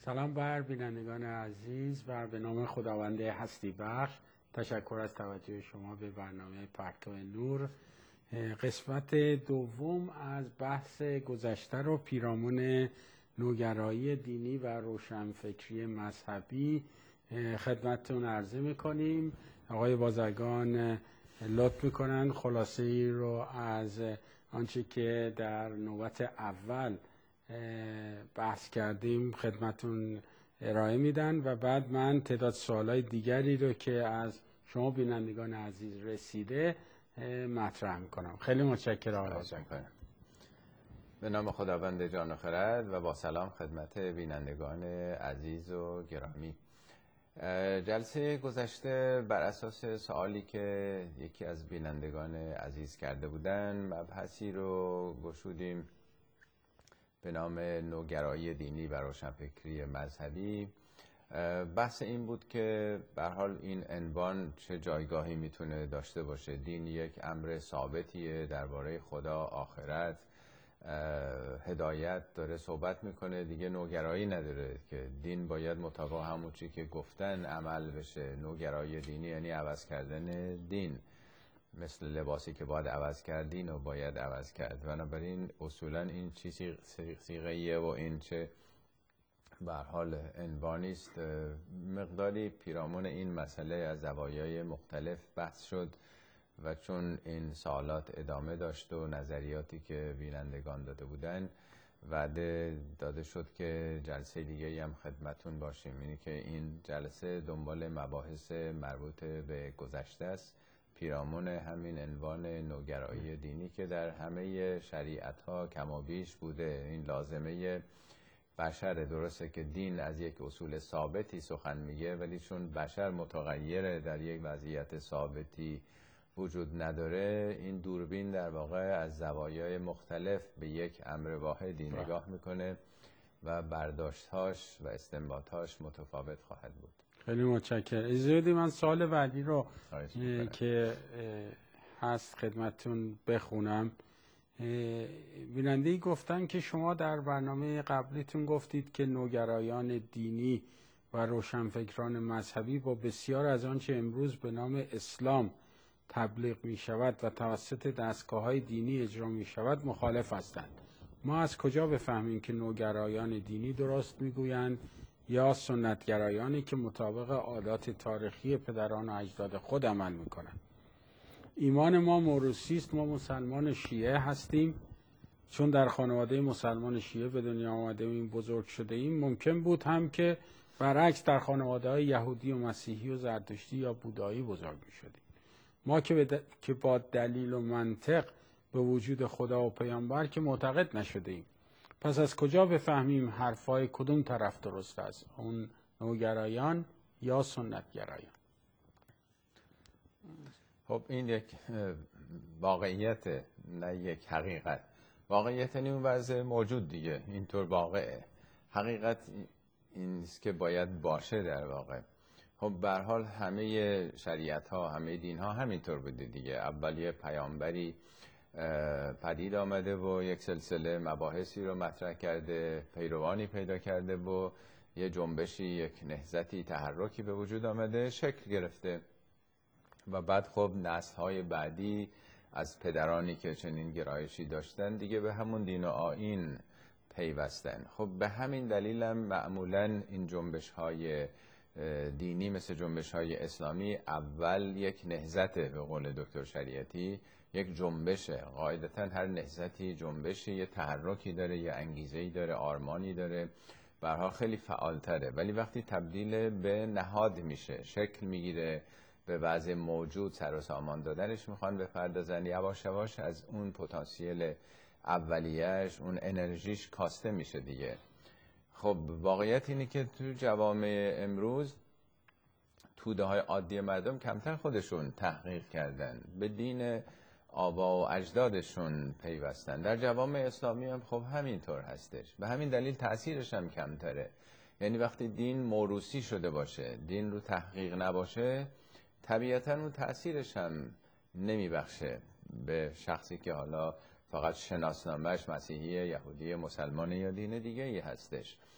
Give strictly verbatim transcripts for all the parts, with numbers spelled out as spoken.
سلام بر بینندگان عزیز و به نام خداوند هستی بخش تشکر از توجه شما به برنامه پرتو نور. قسمت دوم از بحث گذشته رو پیرامون نوگرایی دینی و روشنفکری مذهبی خدمتتون عرضه میکنیم. آقای بازرگان لطف میکنن خلاصه ای رو از آنچه که در نوبت اول بحث کردیم خدمتون ارائه میدن و بعد من تعداد سوالای دیگری رو که از شما بینندگان عزیز رسیده مطرح میکنم. خیلی متشکرم آقای بازرگان. به نام خداوند جان و خرد و با سلام خدمت بینندگان عزیز و گرامی. جلسه گذشته بر اساس سوالی که یکی از بینندگان عزیز کرده بودن مبحثی رو گشودیم به نام نوگرایی دینی و روشنفکری مذهبی. بحث این بود که به هر حال این عنوان چه جایگاهی میتونه داشته باشه. دین یک امر ثابتیه، درباره خدا، آخرت، هدایت داره صحبت میکنه، دیگه نوگرایی نداره که دین باید مطابق همون چی که گفتن عمل بشه. نوگرایی دینی یعنی عوض کردن دین، مثل لباسی که باید عوض کردین و باید عوض کرد. بنابراین اصولا این چیزی صیغه‌ایه و این چه به هر حال عنوانی است. مقداری پیرامون این مسئله از زوایای مختلف بحث شد و چون این سوالات ادامه داشت و نظریاتی که بینندگان داده بودن، وعده داده شد که جلسه دیگه هم خدمتون باشیم. اینی که این جلسه دنبال مباحث مربوط به گذشته است پیرامون همین عنوان نوگرایی دینی که در همه شریعت ها کم و بیش بوده. این لازمه بشر. درسته که دین از یک اصول ثابتی سخن میگه، ولی چون بشر متغیره، در یک وضعیت ثابتی وجود نداره، این دوربین در واقع از زوایای مختلف به یک امر واحدی نگاه میکنه و برداشتهاش و استنباطهاش متفاوت خواهد بود. خیلی متشکرم. اجازه بدید من سوال بعدی رو که هست خدمتتون بخونم. بیننده‌ای گفتن که شما در برنامه قبلیتون گفتید که نوگرایان دینی و روشنفکران مذهبی با بسیار از آنچه امروز به نام اسلام تبلیغ می شود و توسط دستگاه‌های دینی اجرا می شود مخالف هستند. ما از کجا بفهمیم که نوگرایان دینی درست میگویند یا سنتگرایانی که مطابق عادات تاریخی پدران و اجداد خود عمل میکنند؟ ایمان ما موروثی است. ما مسلمان شیعه هستیم. چون در خانواده مسلمان شیعه به دنیا آمده ایم، بزرگ شده ایم، ممکن بود هم که برعکس در خانواده های یهودی و مسیحی و زرتشتی یا بودایی بزرگ می شدیم. ما که, د... که با دلیل و منطق به وجود خدا و پیامبر که معتقد نشده ایم. پس از کجا بفهمیم حرفای کدوم طرف درست است؟ اون نوگرایان یا سنتگرایان؟ خب این یک واقعیت، نه یک حقیقت. واقعیت این اون وضع موجود دیگه، اینطور واقعه. حقیقت این است که باید باشه در واقع. خب به هر حال همه شریعت ها، همه دین ها همینطور بوده دیگه. اول یه پیامبری پدید آمده و یک سلسله مباحثی رو مطرح کرده، پیروانی پیدا کرده و یه جنبشی، یک نهضتی، تحرکی به وجود آمده، شکل گرفته و بعد خب نسل‌های بعدی از پدرانی که چنین گرایشی داشتن دیگه به همون دین و آیین پیوستن. خب به همین دلیل هم معمولاً این جنبش‌های دینی مثل جنبش‌های اسلامی اول یک نهضت، به قول دکتر شریعتی یک جنبشه. قاعدتاً هر نهضتی جنبشی، یه تحرکی داره، یه انگیزه‌ای داره، آرمانی داره، به هر حال خیلی فعال‌تره. ولی وقتی تبدیل به نهاد میشه، شکل میگیره، به وضع موجود سر و سامان دادنش میخوان بپردازن، یواش یواش از اون پتانسیل اولیه‌اش، اون انرژیش کاسته میشه دیگه. خب واقعیت اینه که تو جوامع امروز توده های عادی مردم کمتر خودشون تحقیق کردن، به دین آبا و اجدادشون پیوستن. در جوامع اسلامی هم خب همینطور هستش. به همین دلیل تأثیرش هم کمتره. یعنی وقتی دین موروثی شده باشه، دین رو تحقیق نباشه، طبیعتاً اون تأثیرش هم نمیبخشه به شخصی که حالا فقط شناسنامه‌اش مسیحی، یهودی، مسلمان یا دین دیگه ای هستش.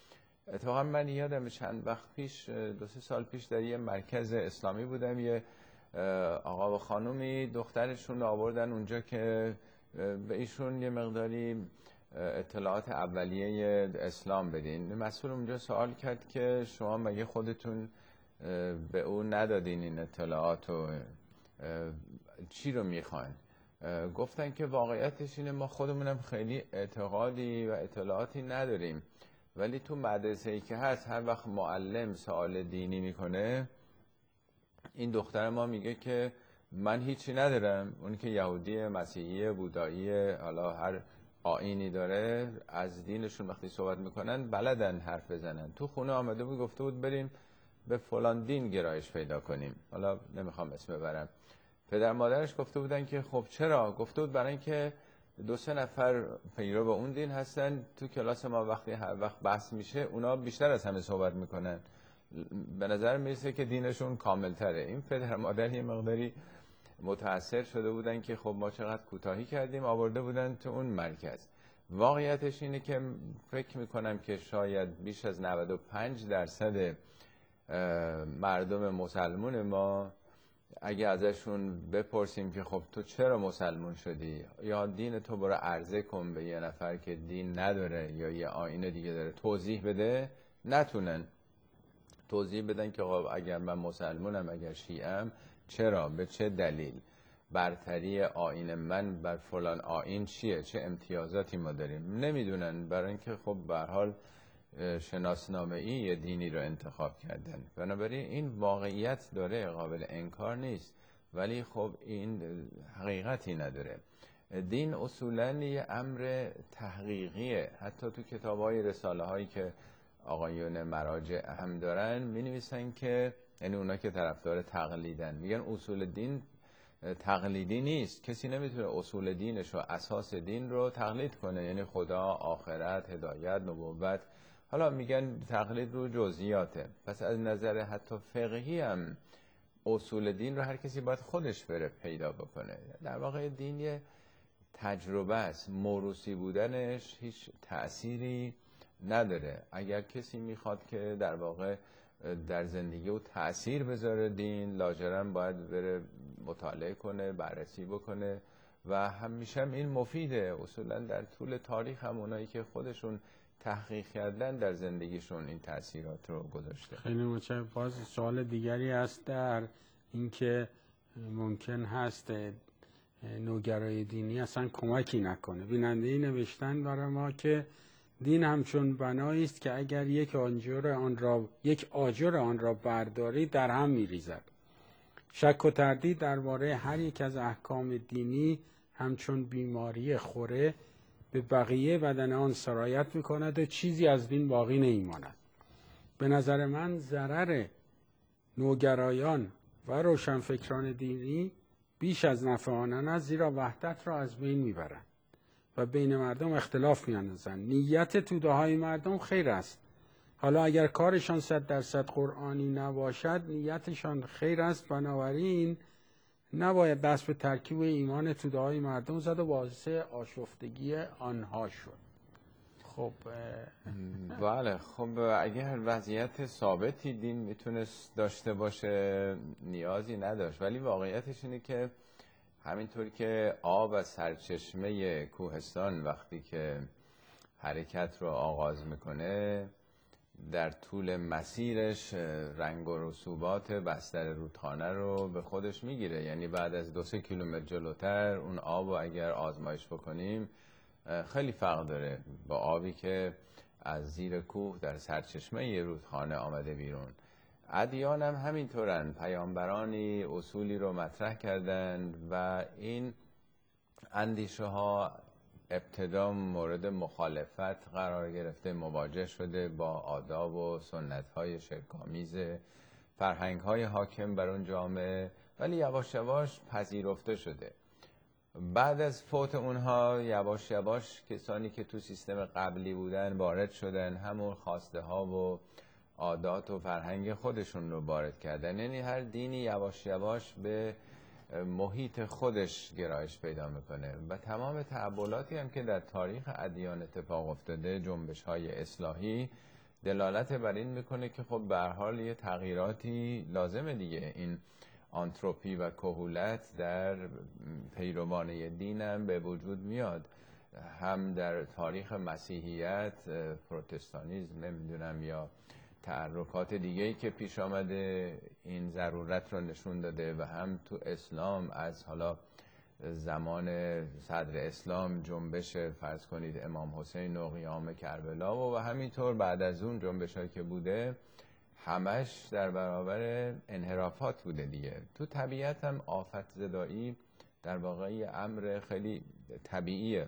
اتفاقا من یادم چند وقت پیش، دو سه سال پیش در یه مرکز اسلامی بودم، یه آقا و خانومی دخترشون رو آوردن اونجا که به ایشون یه مقداری اطلاعات اولیه اسلام بدین. مسئول اونجا سوال کرد که شما مگه خودتون به اون ندادین این اطلاعات و چی رو میخواین؟ گفتن که واقعیتش اینه ما خودمونم خیلی اعتقادی و اطلاعاتی نداریم، ولی تو مدرسه‌ای که هست هر وقت معلم سوال دینی میکنه این دختر ما میگه که من هیچی ندارم، اون که یهودی، مسیحی، بودایی، حالا هر آیینی داره، از دینشون وقتی صحبت میکنن بلدن حرف بزنن. تو خونه آمده بود گفته بود بریم به فلان دین گرایش پیدا کنیم، حالا نمیخوام اسم ببرم. پدر مادرش گفته بودن که خب چرا؟ گفته بود برای اینکه دو سه نفر پیرو به اون دین هستن، تو کلاس ما وقتی هر وقت بحث میشه اونا بیشتر از همه صحبت میکنن، به نظر میرسه که دینشون کاملتره. این پدر مادر یه مقداری متاثر شده بودن که خب ما چقدر کوتاهی کردیم، آورده بودن تو اون مرکز. واقعیتش اینه که فکر میکنم که شاید بیش از نود و پنج درصد مردم مسلمون ما اگه ازشون بپرسیم که خب تو چرا مسلمون شدی، یا دین تو برو عرضه کن به یه نفر که دین نداره یا یه آیین دیگه داره، توضیح بده، نتونن توضیح بدن که خب اگر من مسلمونم، اگر شیعم، چرا، به چه دلیل، برتری آیین من بر فلان آیین چیه، چه امتیازاتی ما داریم، نمیدونن، برای اینکه خب به هر حال شناسنامه‌ای یه دینی رو انتخاب کردن. بنابراین این واقعیت داره، قابل انکار نیست، ولی خب این حقیقتی نداره. دین اصولاً یه امر تحقیقیه. حتی تو کتاب‌های رساله هایی که آقایون مراجع هم دارن می نویسن که، یعنی اونا که طرفدار تقلیدن، میگن اصول دین تقلیدی نیست، کسی نمیتونه اصول دینش و اساس دین رو تقلید کنه، یعنی خدا، آخرت، هدایت، نبوت. حالا میگن تقلید رو جزئیاته. پس از نظر حتی فقهی هم اصول دین رو هر کسی باید خودش بره پیدا بکنه. در واقع دین یه تجربه است، موروثی بودنش هیچ تأثیری نداره. اگر کسی میخواد که در واقع در زندگی او تأثیر بذاره دین، لاجرم باید بره مطالعه کنه، بررسی بکنه و همیشه هم این مفیده. اصولا در طول تاریخ هم اونایی که خودشون تحقیق کردن در زندگیشون این تأثیرات رو گذاشته. خیلی متشکرم. باز سوال دیگری هست در اینکه ممکن هست نوگرای دینی اصلا کمکی نکنه. بیننده‌ای نوشتن برای ما که دین همچون بنایی است که اگر یک آجر آن را یک آجر آن را برداری در هم می‌ریزد. شک و تردید درباره هر یک از احکام دینی همچون بیماری خوره به بقیه بدن آن سرایت می‌کند و چیزی از دین باقی نمی‌ماند. به نظر من ضرر نوگرایان و روشنفکران دینی بیش از نفع آنان است، زیرا وحدت را از بین می‌برند و بین مردم اختلاف می‌اندازند. نیت توده های مردم خیر است. حالا اگر کارشان صد درصد قرآنی نباشد، نیتشان خیر است، بنابراین نباید دست به ترکیب ایمان توده های مردم زد و باعث آشفتگی آنها شد. خب بله، خب اگر وضعیت ثابتی دین میتونست داشته باشه نیازی نداشت، ولی واقعیتش اینه که همینطور که آب از سرچشمه کوهستان وقتی که حرکت رو آغاز میکنه در طول مسیرش رنگ و رسوبات بستر رودخانه رو به خودش میگیره، یعنی بعد از دو سه کیلومتر جلوتر اون آب رو اگر آزمایش بکنیم خیلی فرق داره با آبی که از زیر کوه در سرچشمه رودخانه آمده بیرون. ادیان هم همینطورن، پیامبرانی اصولی رو مطرح کردند و این اندیشه ها ابتدا مورد مخالفت قرار گرفته، مواجه شده با آداب و سنت های شرک‌آمیز فرهنگ های حاکم بر اون جامعه، ولی یواش یواش پذیرفته شده. بعد از فوت اونها یواش یواش کسانی که تو سیستم قبلی بودن وارد شدن، همون خواسته ها و عادات و فرهنگ خودشون رو وارد کردن. یعنی هر دینی یواش یواش به محیط خودش گرایش پیدا میکنه و تمام تحولاتی هم که در تاریخ ادیان اتفاق افتاده، جنبش های اصلاحی، دلالت بر این میکنه که خب به هر حال یه تغییراتی لازمه دیگه. این آنتروپی و کهولت در پیروان دینم به وجود میاد، هم در تاریخ مسیحیت، پروتستانیسم، نمیدونم، یا تحرکات دیگه‌ای که پیش آمده این ضرورت رو نشون داده، و هم تو اسلام از حالا زمان صدر اسلام جنبش فرض کنید امام حسین و قیام کربلا و, و همینطور بعد از اون جنبش‌هایی که بوده همش در برابر انحرافات بوده دیگه. تو طبیعت هم آفت زدایی در واقع یه امر خیلی طبیعیه.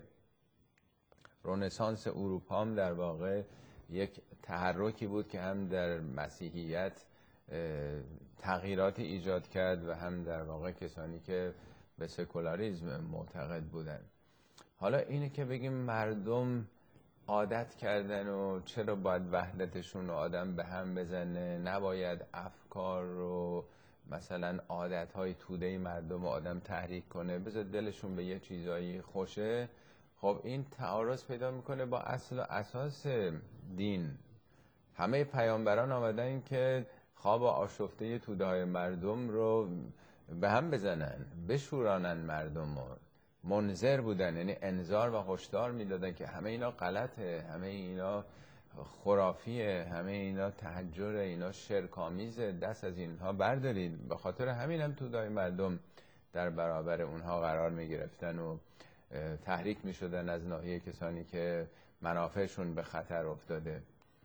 رنسانس اروپا هم در واقع یک تحرکی بود که هم در مسیحیت تغییراتی ایجاد کرد و هم در واقع کسانی که به سکولاریسم معتقد بودن. حالا اینه که بگیم مردم عادت کردن و چرا باید وحدتشون رو آدم به هم بزنه، نباید افکار رو مثلا عادتهای توده مردم رو آدم تحریک کنه، بذار دلشون به یه چیزایی خوشه. خب این تعارض پیدا میکنه با اصل و اساس دین. همه پیامبران آمدن که خواب آشفته توده های مردم رو به هم بزنن، بشورانن مردم رو. منذر بودن، یعنی انذار و هشدار میدادن که همه اینا غلطه، همه اینا خرافیه، همه اینا تحجره، اینا شرک‌آمیزه، دست از اینها بردارید. به خاطر همین هم تودای مردم در برابر اونها قرار میگرفتن و تحریک میشدن از ناحیه کسانی که منافعشون به خطر افتاده.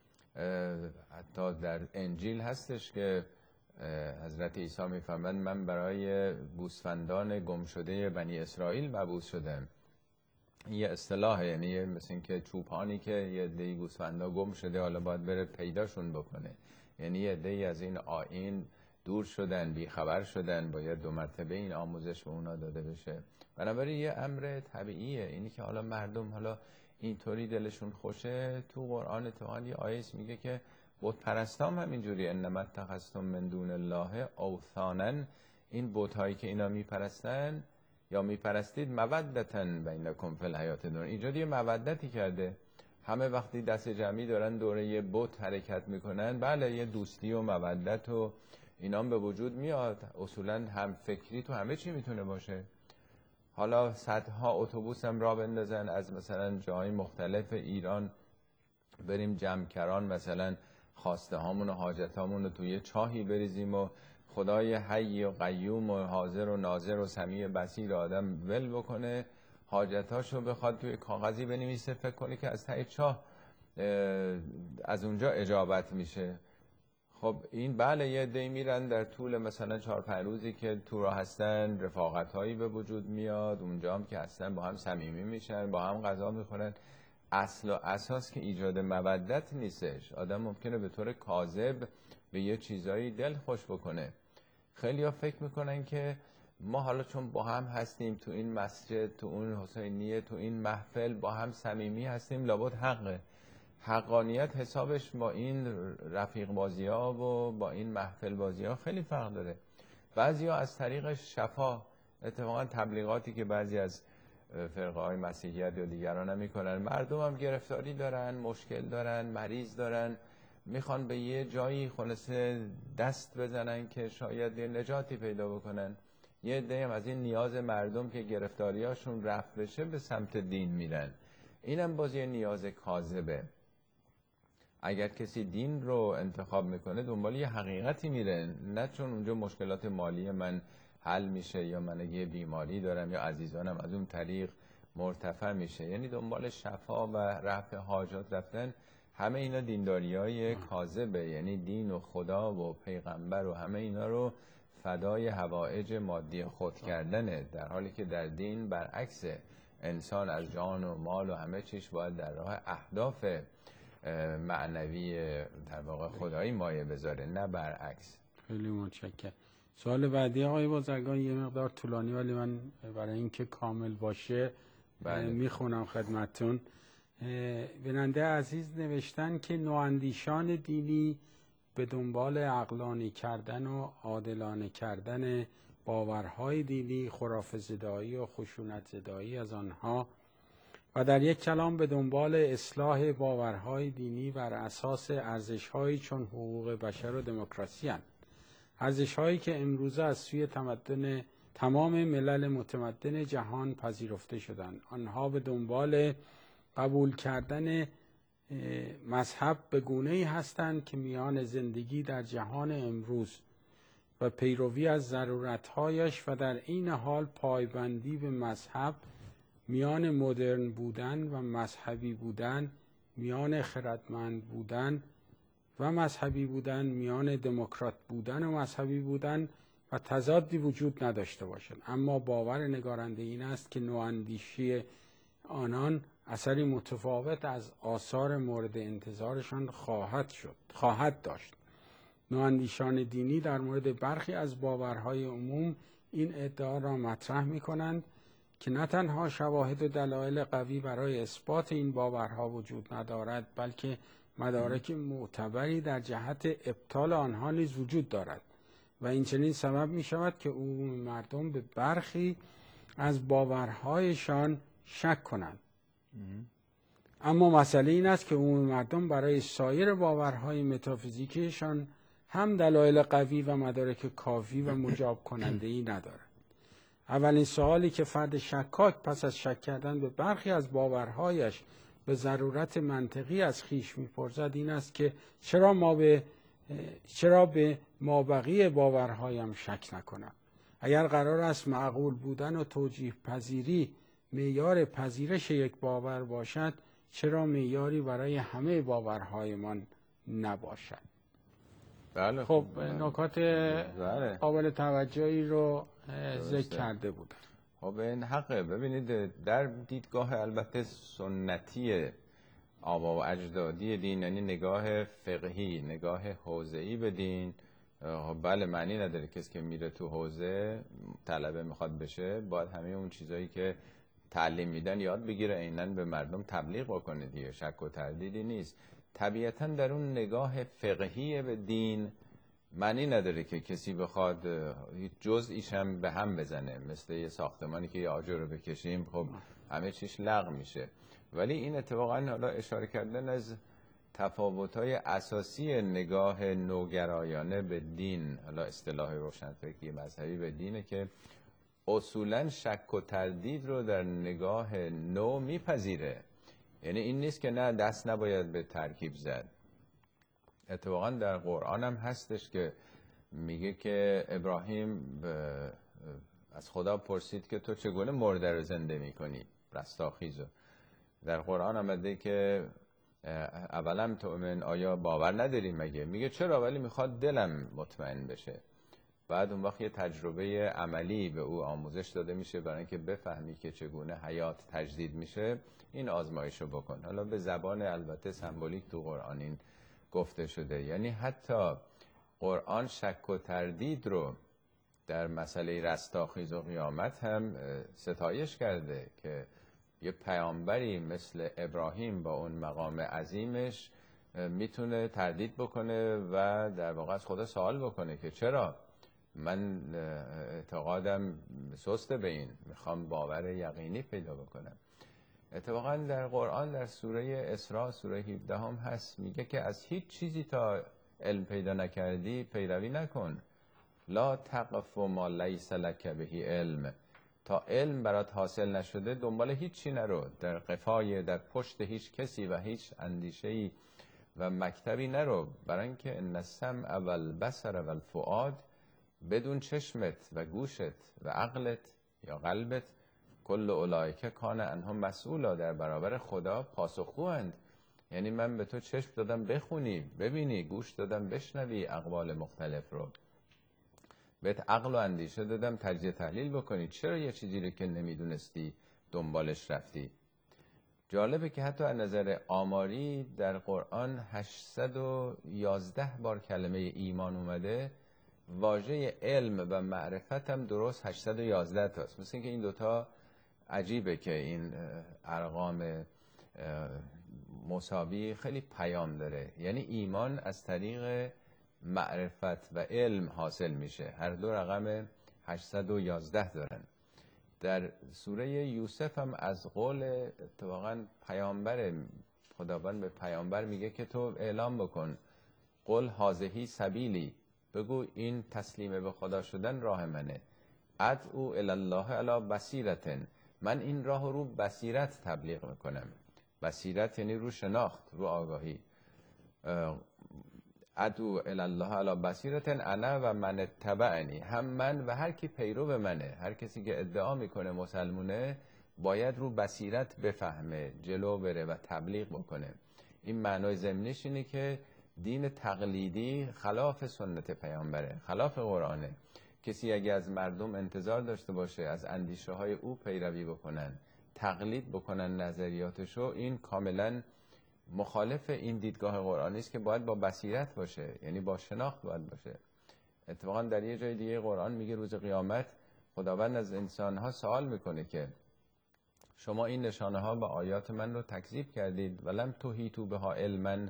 حتی در انجیل هستش که حضرت عیسی میفرماند من برای گوسفندان گم شده بنی اسرائیل مبعوث شدم. یه اصطلاح، یعنی مثل این که چوپانی که یه عده‌ای گوسفندا گم شده حالا باید بره پیداشون بکنه، یعنی یه عده‌ای از این آیین دور شدن، بیخبر شدن، باید دو مرتبه این آموزش به اونا داده بشه. بنابراین یه امر طبیعیه اینی که حالا مردم حالا اینطوری دلشون خوشه. تو قرآن اتفاقا یه آیه میگه که بت پرستام همینجوری انما اتخذتم من دون الله اوثانا، این بت هایی که اینا میپرستن یا میپرستید مودتا بینکم فی الحیات دنیا، ایجاد یه مودتی کرده. همه وقتی دست جمعی دارن دوره یه بت حرکت میکنن، بله یه دوستی و مودت و اینا به وجود میاد. اصولا هم فکری تو همه چی میتونه باشه. حالا صدها اتوبوس هم راه بندازن از مثلا جاهای مختلف ایران، بریم جمکران مثلا خواسته هامون و حاجت هامون رو توی چاهی بریزیم و خدای حی و قیوم و حاضر و ناظر و سمیع بصیر آدم ول بکنه، حاجتاشو بخواد توی کاغذی بنویسه، فکر کنه که از ته چاه از اونجا اجابت میشه. خب این بله یه عده‌ای میرن در طول مثلا چهار پنج روزی که تو راه هستن رفاقت هایی به وجود میاد، اونجا هم که هستن با هم صمیمی میشن، با هم غذا میخورن. اصل و اساس که ایجاد مودت نیستش. آدم ممکنه به طور کاذب به یه چیزایی دل خوش بکنه. خیلی ها فکر میکنن که ما حالا چون با هم هستیم تو این مسجد، تو اون حسینیه، تو این محفل با هم صمیمی هستیم، لابد حقه. حقانیت حسابش با این رفیق بازی ها و با این محفل بازی ها خیلی فرق داره. بعضی ها از طریق شفا، اتفاقا تبلیغاتی که بعضی از فرقه های مسیحیت یا دیگران هم میکنن، مردم هم گرفتاری دارن، مشکل دارن، مریض دارن، میخوان به یه جایی خلاصه دست بزنن که شاید یه نجاتی پیدا بکنن. یه عده هم از این نیاز مردم که گرفتاریاشون رفع بشه به سمت دین میرن. اینم باز یه نیاز کاذبه. اگر کسی دین رو انتخاب میکنه دنبال یه حقیقتی میره، نه چون اونجا مشکلات مالی من حل میشه یا من یه بیماری دارم یا عزیزانم از اون طریق مرتفع میشه، یعنی دنبال شفا و رفع حاجات رفتن. همه اینا دینداریای کاذبه، یعنی دین و خدا و پیغمبر و همه اینا رو فدای حوائج مادی خود کردنه، در حالی که در دین برعکس، انسان از جان و مال و همه چیش باید در راه اهداف معنوی در واقع خدایی مایه بذاره، نه برعکس. خیلی متشکرم. سوال بعدی آقای بازرگان یه مقدار طولانی ولی من برای اینکه کامل باشه میخونم خدمتتون. بیننده عزیز نوشتن که نواندیشان دینی به دنبال عقلانی کردن و عادلانه کردن باورهای دینی، خرافه زدایی و خشونت زدایی از آنها و در یک کلام به دنبال اصلاح باورهای دینی بر اساس ارزش‌هایی چون حقوق بشر و دموکراسی هستند. ارزش‌هایی که امروزه از سوی تمدن تمام ملل متمدن جهان پذیرفته شدند. آنها به دنبال قبول کردن مذهب به گونه‌ای هستند که میان زندگی در جهان امروز و پیروی از ضرورت‌هایش و در این حال پایبندی به مذهب، میان مدرن بودن و مذهبی بودن، میان خردمند بودن و مذهبی بودن، میان دموکرات بودن و مذهبی بودن و تضادی وجود نداشته باشد. اما باور نگارنده این است که نواندیشی آنان اثری متفاوت از آثار مورد انتظارشان خواهد شد خواهد داشت. نواندیشان دینی در مورد برخی از باورهای عموم این ادعا را مطرح می‌کنند که نه تنها شواهد و دلایل قوی برای اثبات این باورها وجود ندارد، بلکه مدارک معتبری در جهت ابطال آنها نیز وجود دارد و این چنین سبب می شود که عموم مردم به برخی از باورهایشان شک کنند. اما مسئله این است که عموم مردم برای سایر باورهای متافیزیکیشان هم دلایل قوی و مدارک کافی و مجاب کننده ای ندارد. اولین سوالی که فرد شکاک پس از شک کردن به برخی از باورهایش به ضرورت منطقی از خویش می‌پرسد این است که چرا ما به چرا به مابقی باورهایم شک نکنم؟ اگر قرار است معقول بودن و توجیه پذیری معیار پذیرش یک باور باشد، چرا معیاری برای همه باورهایمان نباشد؟ بله. خب نکات بله. قابل توجهی رو ذکر کرده بودم. خب این حقه. ببینید در دیدگاه البته سنتی آبا و اجدادی دین، یعنی نگاه فقهی، نگاه حوزه‌ای به دین، بله معنی نداره کسی که میره تو حوزه طلبه میخواد بشه باید همه اون چیزایی که تعلیم میدن یاد بگیره، عیناً به مردم تبلیغ بکنه دیگه. شک و تردیدی نیست. طبیعتاً در اون نگاه فقهی به دین معنی نداره که کسی بخواد هیچ جزئیش هم به هم بزنه، مثل یه ساختمانی که یه آجر رو بکشیم خب همه چیش لغو میشه. ولی این اتفاقاً حالا اشاره کردن از تفاوت‌های اساسی نگاه نوگرایانه به دین، حالا اصطلاح روشنفکری مذهبی به دینه که اصولاً شک و تردید رو در نگاه نو میپذیره. یعنی این نیست که نه دست نباید به ترکیب زد. اتفاقاً در قرآن هم هستش که میگه که ابراهیم از خدا پرسید که تو چگونه مرده رو زنده میکنی، رستاخیزو. در قرآن آمده که اولم تؤمن، آیا باور نداری مگه؟ میگه چرا، ولی میخواد دلم مطمئن بشه. بعد اون وقت یه تجربه عملی به او آموزش داده میشه برای اینکه بفهمی که چگونه حیات تجدید میشه. این آزمایشو بکن. حالا به زبان البته سمبولیک تو قرآن این گفته شده. یعنی حتی قرآن شک و تردید رو در مسئله رستاخیز و قیامت هم ستایش کرده که یه پیامبری مثل ابراهیم با اون مقام عظیمش میتونه تردید بکنه و در واقع از خدا سوال بکنه که چرا من اعتقادم سسته به این، میخوام باور یقینی پیدا بکنم. اتفاقا در قرآن در سوره اسراء سوره هفده هم هست، میگه که از هیچ چیزی تا علم پیدا نکردی پیروی نکن. لا تقف ما لیس لک به علم. تا علم برات حاصل نشده دنبال هیچ چی نرو، در قفای در پشت هیچ کسی و هیچ اندیشه‌ای و مکتبی نرو، برای اینکه ان السمع و البصر و الفؤاد، بدون چشمت و گوشت و عقلت یا قلبت، کل اولئک کان عنهم مسئولا، در برابر خدا پاسخگوند. یعنی من به تو چشم دادم بخونی ببینی، گوش دادم بشنوی اقوال مختلف رو، بهت عقل و اندیشه دادم تجزیه تحلیل بکنی، چرا یه چیزی رو که نمیدونستی دنبالش رفتی؟ جالبه که حتی از نظر آماری در قرآن هشتصد و یازده بار کلمه ایمان اومده، واژه علم و معرفت هم درست هشتصد و یازده تاست. مثل اینکه این دوتا عجیبه که این ارقام مساوی خیلی پیام داره. یعنی ایمان از طریق معرفت و علم حاصل میشه. هر دو رقم هشتصد و یازده دارن. در سوره یوسف هم از قول اتفاقا پیامبر خداوند به پیامبر میگه که تو اعلام بکن قل هذه سبیلی، بگو این تسلیم به خدا شدن راه منه، ادعو الی الله علی بصیرة، من این راه رو بصیرت تبلیغ میکنم. بصیرت یعنی رو شناخت، رو آگاهی. ادعو الی الله علی بصیرة انا و من اتبعنی، هم من و هر کی پیرو منه، هر کسی که ادعا میکنه مسلمونه باید رو بصیرت بفهمه، جلو بره و تبلیغ بکنه. این معنای ضمنیش اینه که دین تقلیدی خلاف سنت پیامبره، خلاف قرآنه. کسی اگه از مردم انتظار داشته باشه از اندیشه های او پیروی بکنن، تقلید بکنن نظریاتشو، این کاملا مخالف این دیدگاه قرآنی است که باید با بصیرت باشه، یعنی با شناخت باید باشه. اتفاقا در یه جای دیگه قرآن میگه روز قیامت خداوند از انسانها سوال میکنه که شما این نشانه ها و آیات من رو تکذیب کردید ولم تحیطوا بها علما،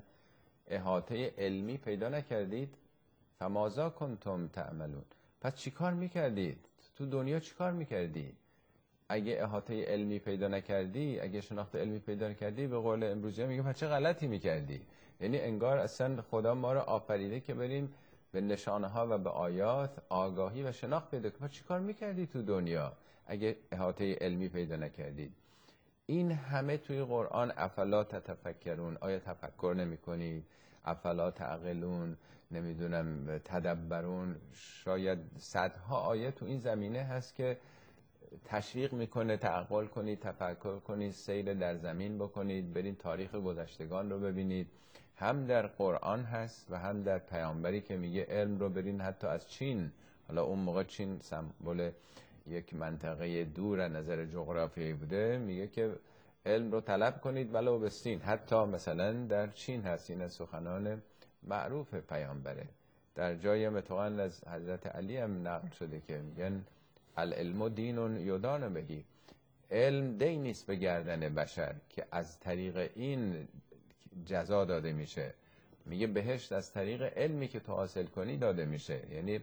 احاطه علمی پیدا نکردید، فماذا کنتم تعملون، پس چیکار میکردید تو دنیا؟ چیکار میکردی اگه احاطه علمی پیدا نکردی، اگه شناخت علمی پیدا نکردی؟ به قول امروزی میگه پس چه غلطی میکردی. یعنی انگار اصلا خدا ما رو آفریده که بریم به نشانه ها و به آیات آگاهی و شناخت پیدا کنیم. پس چیکار میکردی تو دنیا اگه احاطه علمی پیدا نکردید؟ این همه توی قرآن افلا تتفکرون، آیا تفکر نمی کنید؟ افلا تعقلون، نمیدونم تدبرون. شاید صدها آیه تو این زمینه هست که تشویق میکنه تعقل کنید، تفکر کنید، سیر در زمین بکنید، برید تاریخ گذشتگان رو ببینید. هم در قرآن هست و هم در پیامبری که میگه علم رو برین حتی از چین، حالا اون موقع چین سمبل یک منطقه دور از نظر جغرافیایی بوده، میگه که علم رو طلب کنید ولو به سین، حتی مثلا در چین هست. این سخنان معروف پیامبره. در جای متوان از حضرت علی هم نقل شده که میگن العلم دین یدان بهی، علم دین نیست به گردن بشر که از طریق این جزا داده میشه. میگه بهشت از طریق علمی که تو حاصل کنی داده میشه، یعنی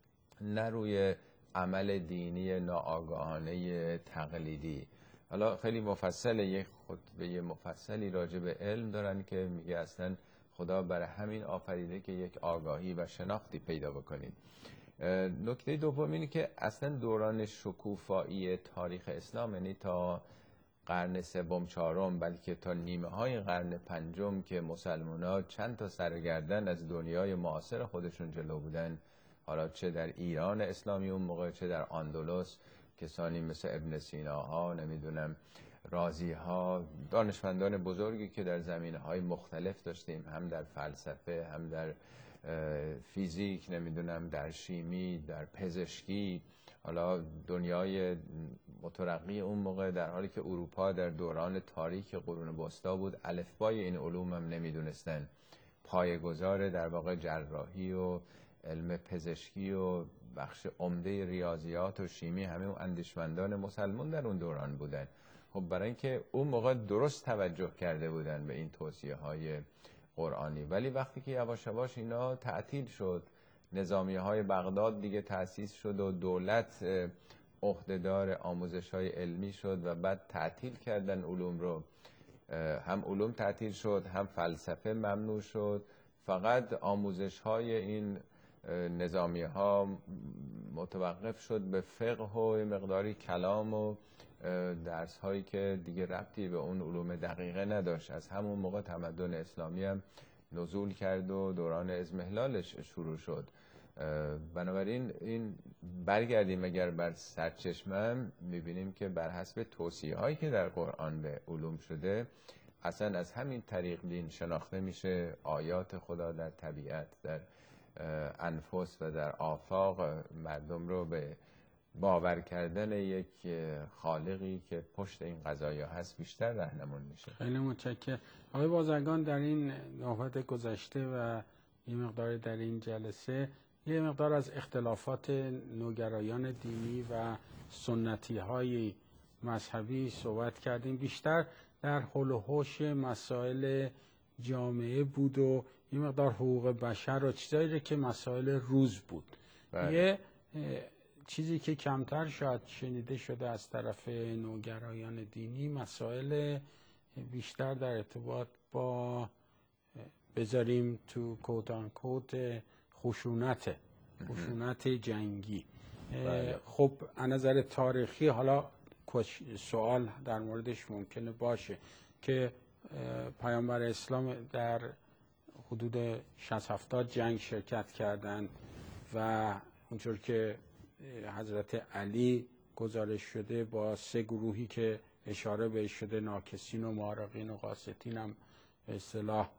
نه روی عمل دینی ناآگاهانه تقلیدی. حالا خیلی مفصل یک خطبه مفصلی راجع به علم دارن که میگه اصلا خدا برای همین آفریده که یک آگاهی و شناختی پیدا بکنید. نکته دوم اینه که اصلا دوران شکوفایی تاریخ اسلام، یعنی تا قرن سوم چهارم، بلکه تا نیمه های قرن پنجم که مسلمان‌ها چند تا سرگردن از دنیای معاصر خودشون جلو بودن، حالا چه در ایران اسلامی اون موقع، چه در اندلس، کسانی مثل ابن سینا ها، نمیدونم رازی ها، دانشمندان بزرگی که در زمینه‌های مختلف داشتیم، هم در فلسفه، هم در فیزیک، نمیدونم در شیمی، در پزشکی. حالا دنیای مترقی اون موقع در حالی که اروپا در دوران تاریک قرون وسطا بود، الفبای این علوم هم نمیدونستن. پایه‌گذار در واقع جراحی و علم پزشکی و بخش عمده ریاضیات و شیمی همه اون اندیشمندان مسلمان در اون دوران بودن. خب برای اینکه اون موقع درست توجه کرده بودن به این توصیه های قرآنی، ولی وقتی که یواش یواش اینا تعطیل شد، نظامیه های بغداد دیگه تأسیس شد و دولت عهدهدار آموزش های علمی شد و بعد تعطیل کردن علوم رو، هم علوم تعطیل شد هم فلسفه ممنوع شد، فقط آموزش های این نظامیه ها متوقف شد به فقه و مقداری کلام و درس هایی که دیگه ربطی به اون علوم دقیقه نداشت. از همون موقع تمدن اسلامی هم نزول کرد و دوران اضمحلالش شروع شد. بنابراین این برگردیم اگر بر سرچشمه، میبینیم که بر حسب توصیه هایی که در قرآن به علوم شده، اصلا از همین طریق دین شناخته میشه. آیات خدا در طبیعت، در انفس و در آفاق مردم رو به باور کردن یک خالقی که پشت این قضایا هست بیشتر راهنمون میشه. خیلی متشکرم. آقای بازرگان، در این نوبت گذشته و یه مقدار در این جلسه یه مقدار از اختلافات نوگرایان دینی و سنتی های مذهبی صحبت کردیم. بیشتر در حول و حوش مسائل جامعه بود و یه مقدار حقوق بشر و چیزایی که مسائل روز بود. بله. یه چیزی که کمتر شاید شنیده شده از طرف نوگرایان دینی، مسائل بیشتر در ارتباط با بذاریم تو کودان کود خشونت خشونت جنگی. خب از نظر تاریخی حالا سوال در موردش ممکنه باشه که پیامبر اسلام در حدود شصت هفتاد جنگ شرکت کردند و اونطور که حضرت علی گزارش شده با سه گروهی که اشاره بهش شده، ناکسین و مارقین و قاسطین هم به اصطلاح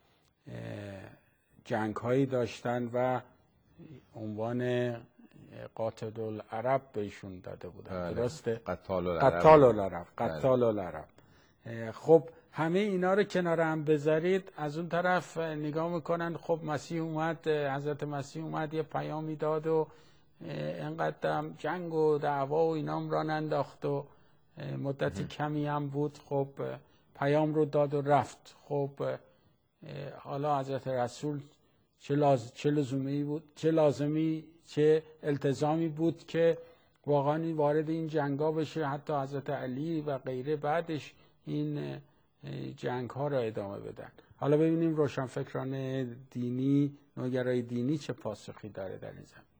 جنگ هایی داشتن و عنوان قاتل العرب بهشون داده بودن. درسته؟ قتال العرب. قتال العرب. قتال العرب. خب همه اینا رو کنار هم بذارید، از اون طرف نگاه میکنن خب مسیح اومد، حضرت مسیح اومد یه پیامی داد و اینقدر جنگ و دعوا و اینام را ننداخت و مدت کمی هم بود، خب پیام رو داد و رفت. خب حالا حضرت رسول چه لاز... چه لزومی بود، چه لازمی، چه التزامی بود که واقعا وارد این جنگا بشه، حتی حضرت علی و غیره بعدش این جنگ ها را ادامه بدن. حالا ببینیم روشنفکران دینی، نوگرای دینی چه پاسخی داره در این زمین.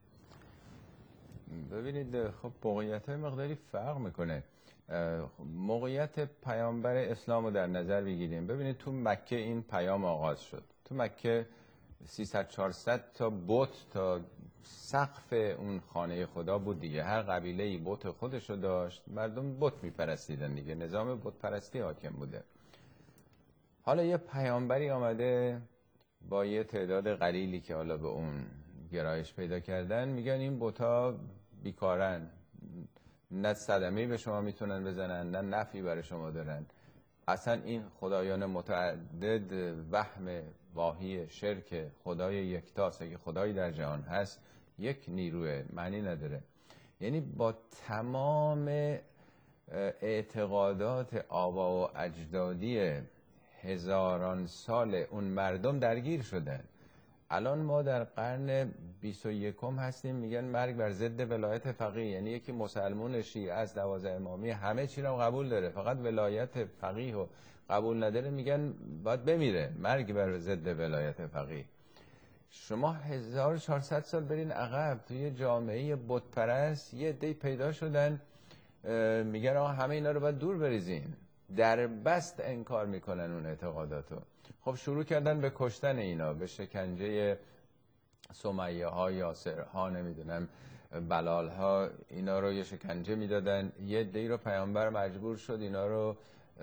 ببینید خب موقعیت های مقداری فرق میکنه. موقعیت پیامبر اسلام رو در نظر بگیریم. ببینید تو مکه این پیام آغاز شد. تو مکه سیصد چهارصد تا بت تا سقف اون خانه خدا بود دیگه. هر قبیله‌ای بت خودشو داشت، مردم بت میپرستیدن دیگه، نظام بت پرستی حاکم بوده. حالا یه پیامبری آمده با یه تعداد قلیلی که حالا به اون گرایش پیدا کردن، میگن این بت‌ها بیکارن، نه صدمه‌ای به شما میتونن بزنن، نه نفعی برای شما دارن. اصلا این خدایان متعدد وهم واهی شرک، خدای یکتاست. اگه خدایی در جهان هست یک نیروه، معنی نداره. یعنی با تمام اعتقادات آبا و اجدادی هزاران سال اون مردم درگیر شدن. الان ما در قرن بیست و یکم هستیم، میگن مرگ بر ضد ولایت فقیه. یعنی یکی مسلمون شیعه از دوازده امامی همه چی رو قبول داره، فقط ولایت فقیه رو قبول نداره، میگن باید بمیره، مرگ بر ضد ولایت فقیه. شما هزار و چهارصد سال برین عقب، توی جامعه بت پرست یه عده‌ای پیدا شدن میگن آقا همه اینا رو باید دور بریزین، در بست انکار میکنن اون اعتقاداتو. خب شروع کردن به کشتن اینا، به شکنجه سمیه ها، یاسر ها، نمیدونم بلال ها، اینا رو یه شکنجه میدادن. یه عده‌ای رو پیامبر مجبور شد اینا رو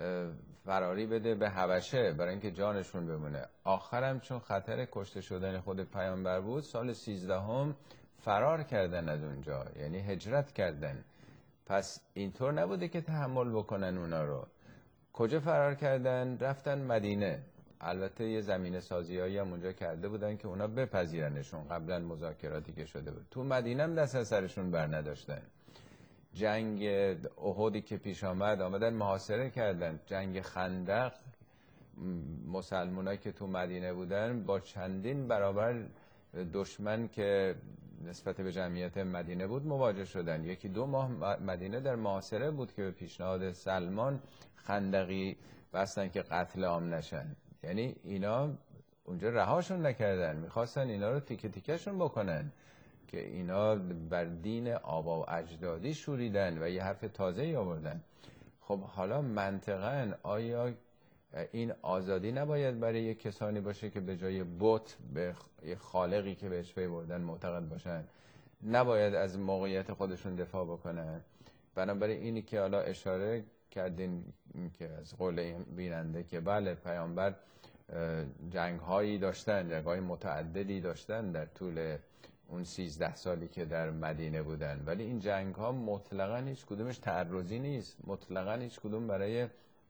فراری بده به حبشه برای اینکه جانشون بمونه. آخرم چون خطر کشته شدن خود پیامبر بود، سال سیزدهم فرار کردن از اونجا، یعنی هجرت کردن. پس اینطور نبوده که تحمل بکنن اونا رو. کجا فرار کردن؟ رفتن مدینه. البته یه زمینه سازی هایی هم اونجا کرده بودن که اونا بپذیرنشون، قبلا مذاکراتی که شده بود. تو مدینه هم دست از سرشون بر نداشتن. جنگ احدی که پیش آمد آمدن محاصره کردن. جنگ خندق، مسلمانایی که تو مدینه بودن با چندین برابر دشمن که نسبت به جمعیت مدینه بود مواجه شدن. یکی دو ماه مدینه در محاصره بود که به پیشنهاد سلمان خندقی بستن که قتل عام نشن. یعنی اینا اونجا رهاشون نکردن، میخواستن اینا رو تیکه تیکهشون بکنن که اینا بر دین آبا و اجدادی شوریدن و یه حرف تازه‌ای آوردن. خب حالا منطقاً آیا این آزادی نباید برای یک کسانی باشه که به جای بت به یه خالقی که بهش پی بردن معتقد باشن؟ نباید از موقعیت خودشون دفاع بکنن؟ بنابراین اینی که حالا اشاره کردین که از قول این بیننده که بله پیامبر جنگ هایی داشتن، جنگ های متعددی داشتن در طول اون سیزده سالی که در مدینه بودن، ولی این جنگ ها مطلقاً هیچ کدومش تعرضی نیست، مطلقاً هیچ کدوم برای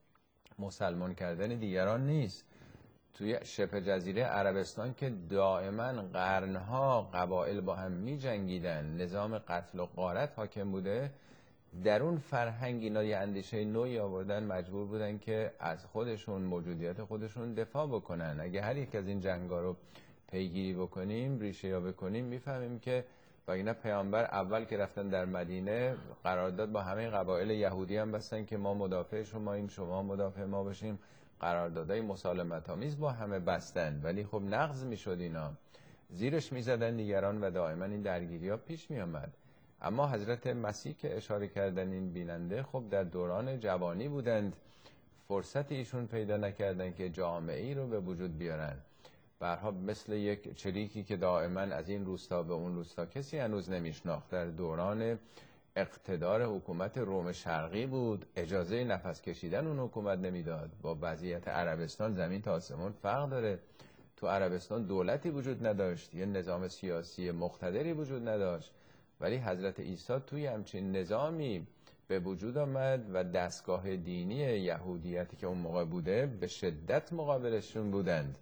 مسلمان کردن دیگران نیست. توی شبه جزیره عربستان که دائما قرنها قبایل با هم می جنگیدن، نظام قتل و غارت حاکم بوده، در اون فرهنگ اینا یه اندیشه نوعی آوردن، مجبور بودن که از خودشون، موجودیت خودشون دفاع بکنن. اگه هر یک از این جنگا رو پیگیری بکنیم، ریشه یا بکنیم، میفهمیم که و اینا پیامبر اول که رفتن در مدینه قرارداد با همه قبایل یهودی هم بستن که ما مدافع شماییم، شما مدافع ما باشیم. قراردادهای مسالمت آمیز با همه بستن، ولی خب نقض میشد، اینا زیرش میزدن دیگران و دائما این درگیری ها پیش می آمد. اما حضرت مسیح که اشاره کردن این بیننده خب در دوران جوانی بودند، فرصتی ایشون پیدا نکردن که جامعه ای رو به وجود بیارن. برها مثل یک چریکی که دائما از این روستا به اون روستا کسی هنوز نمیشناخت. در دوران اقتدار حکومت روم شرقی بود، اجازه نفس کشیدن اون حکومت نمیداد. با وضعیت عربستان زمین تا آسمون فرق داره. تو عربستان دولتی وجود نداشت، یه نظام سیاسی مقتدری وجود نداشت، ولی حضرت عیسی توی همچین نظامی به وجود آمد و دستگاه دینی یهودیتی که اون موقع بوده به شدت مقابلشون بودند.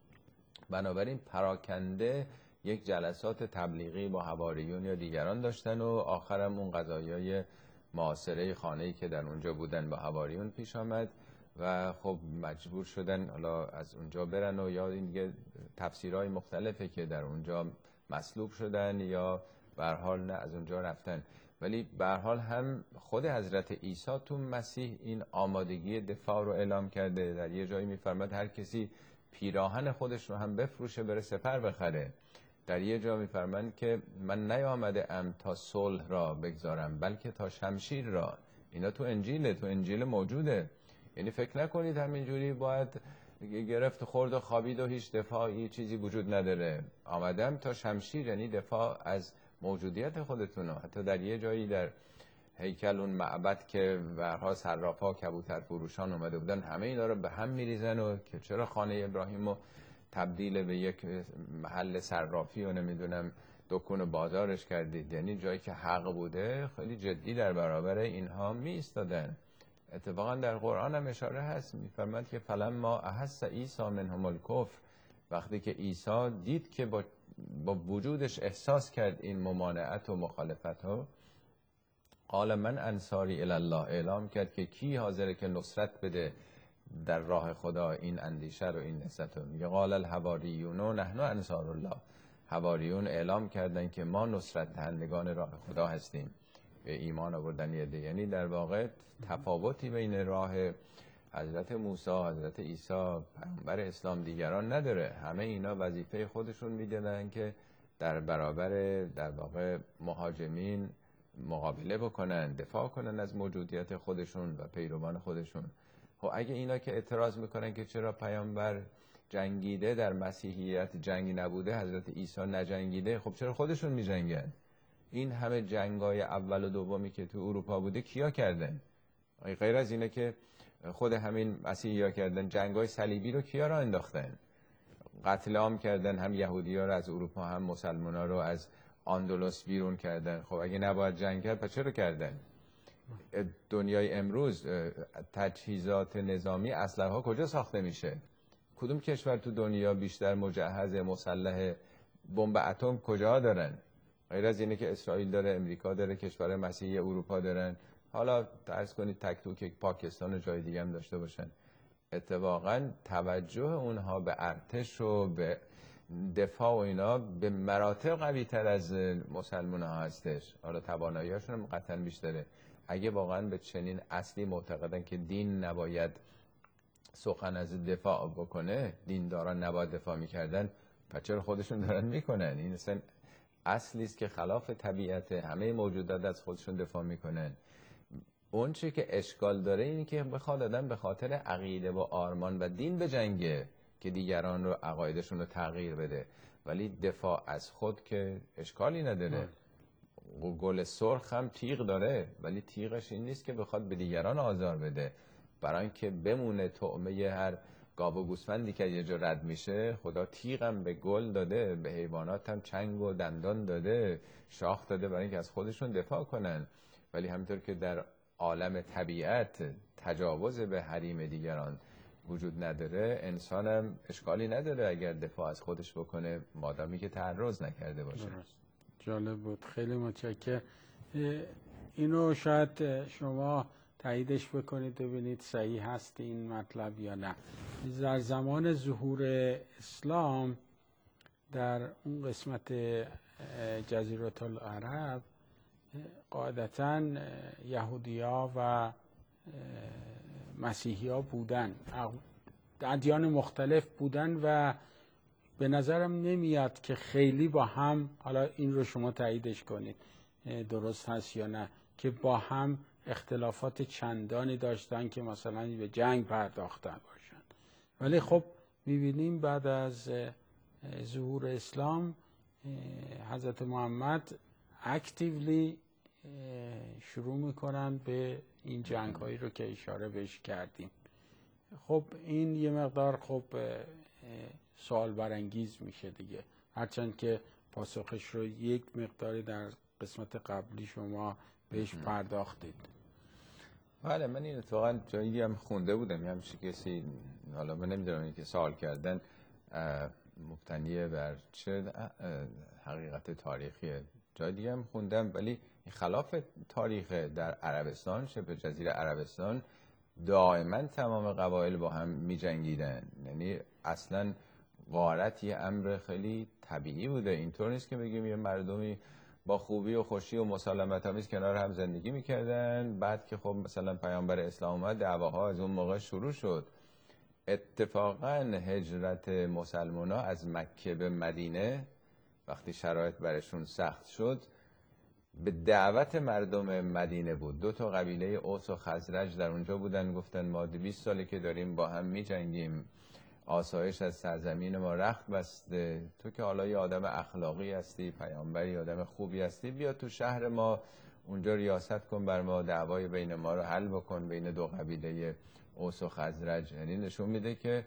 بنابراین پراکنده یک جلسات تبلیغی با حواریون یا دیگران داشتن و آخرم اون قضایای معاصره خانه‌ای که در اونجا بودن با حواریون پیش آمد و خب مجبور شدن حالا از اونجا برن و یا این دیگه تفسیرهای مختلفه که در اونجا مصلوب شدن یا به هر حال نه از اونجا رفتن. ولی به هر حال هم خود حضرت عیسی تو مسیح این آمادگی دفاع رو اعلام کرده. در یه جایی میفرماد هر کسی پیراهن خودش رو هم بفروشه بره سپر بخره. در یه جا میفرمایند که من نیامده ام تا صلح را بگذارم بلکه تا شمشیر را. اینا تو انجیله، تو انجیل موجوده. یعنی فکر نکنید همینجوری باید گرفت خورد و خوابید و هیچ دفاعی چیزی وجود نداره. آمدم تا شمشیر، یعنی دفاع از موجودیت خودتون. حتی در یه جایی در هیکل اون معبد که برها صرافا کبوتر فروشان اومده بودن، همه اینا رو به هم میریزن و که چرا خانه ابراهیم رو تبدیل به یک محل صرافی و نمیدونم دکون و بازارش کردید. یعنی جایی که حق بوده خیلی جدی در برابر اینها می ایستادن. اتفاقا در قرآن هم اشاره هست، میفرماد که فلما احس عیسی منهم الکفر، وقتی که عیسی دید که با, با وجودش احساس کرد این ممانعت و مخالفت ها، قال من انصاری الله، اعلام کرد که کی حاضره که نصرت بده در راه خدا این اندیشه رو این نسبت رو. میگه قال الحواریون نحن انصار الله، حواریون اعلام کردن که ما نصرت دهندگان راه خدا هستیم، به ایمان آوردن یده. یعنی در واقع تفاوتی بین راه حضرت موسی، حضرت عیسی، پیامبر اسلام دیگران نداره. همه اینا وظیفه خودشون میدونن که در برابر در واقع مهاجمین مقابله بکنن، دفاع کنن از موجودیت خودشون و پیروان خودشون. خب اگه اینا که اعتراض میکنن که چرا پیامبر جنگیده در مسیحیت جنگی نبوده، حضرت عیسی نجنگیده، خب چرا خودشون میجنگن؟ این همه جنگای اول و دومی که تو اروپا بوده کیا کردن؟ غیر از اینه که خود همین مسیحی‌ها کردن. جنگای صلیبی رو کیا را انداختن؟ قتل عام کردن، هم یهودی‌ها رو از اروپا هم مسلمان‌ها رو از اندلس بیرون کردن. خب اگه نباید جنگ کرد پس چرا کردن؟ دنیای امروز تجهیزات نظامی اسلحه‌ها کجا ساخته میشه؟ کدوم کشور تو دنیا بیشتر مجهز مسلح بمب اتم کجا دارن؟ غیر از اینه که اسرائیل داره، امریکا داره، کشور مسیحی اروپا دارن. حالا فرض کنید تک تو که پاکستان و جای دیگه هم داشته باشن. اتفاقا توجه اونها به ارتش و به دفاع و اینا به مراتب قوی تر از مسلمان ها هستش. حالا توانایی هاشون هم قطعا بیشتره. اگه واقعا به چنین اصلی معتقدن که دین نباید سخن از دفاع بکنه، دینداران نباید دفاع میکردن، پس چرا خودشون دارن میکنن؟ این اصلا اصلی است که خلاف طبیعت همه موجودات از خودشون دفاع میکنن. اون چی که اشکال داره اینه که بخواد آدم به خاطر عقیده و آرمان و دین بجنگه که دیگران رو عقایدشون رو تغییر بده، ولی دفاع از خود که اشکالی نداره. گل سرخ هم تیغ داره، ولی تیغش این نیست که بخواد به دیگران آزار بده. برای اینکه بمونه طعمه هر گاو و گوسفندی که یه جا رد میشه، خدا تیغم به گل داده، به حیوانات هم چنگ و دندان داده، شاخ داده برای اینکه از خودشون دفاع کنن. ولی همینطور که در عالم طبیعت تجاوز به حریم دیگران وجود نداره، انسان هم اشکالی نداره اگر دفاع از خودش بکنه، مادامی که تعرض نکرده باشه. جالب بود، خیلی متشکرم. اینو شاید شما تاییدش بکنید ببینید صحیح هست این مطلب یا نه. در زمان ظهور اسلام در اون قسمت جزیره العرب قاعدتاً یهودی‌ها و مسیحی‌ها بودن، ادیان مختلف بودن و به نظرم نمیاد که خیلی با هم، حالا این رو شما تاییدش کنید درست هست یا نه، که با هم اختلافات چندانی داشتن که مثلا به جنگ پرداختن باشن. ولی خب میبینیم بعد از ظهور اسلام حضرت محمد اکتیولی شروع میکنن به این جنگ هایی رو که اشاره بهش کردیم. خب این یه مقدار خب سوال برانگیز میشه دیگه، هرچند که پاسخش رو یک مقداری در قسمت قبلی شما بهش پرداختید. بله، من این اتفاقا جایی هم خونده بودم، هم کسی، حالا من نمیدونم این که سوال کردن مبتنی بر چه حقیقت تاریخیه، جای دیگه هم خوندم، ولی خلاف تاریخ در عربستان، شبه جزیره عربستان دائما تمام قبایل با هم می جنگیدن. یعنی اصلا غارت یه امر خیلی طبیعی بوده. اینطور نیست که بگیم یه مردمی با خوبی و خوشی و مسالمت آمیز کنار هم زندگی میکردن، بعد که خب مثلا پیامبر اسلام اومد دعواها از اون موقع شروع شد. اتفاقا هجرت مسلمان‌ها از مکه به مدینه وقتی شرایط برشون سخت شد به دعوت مردم مدینه بود. دو تا قبیله اوس و خزرج در اونجا بودن، گفتن ما بیست ساله که داریم با هم می جنگیم، آسایش از سرزمین ما رخت بسته، تو که حالا یه آدم اخلاقی هستی، پیامبری، آدم خوبی هستی، بیا تو شهر ما اونجا ریاست کن بر ما، دعوای بین ما رو حل بکن، بین دو قبیله اوس و خزرج. یعنی نشون میده که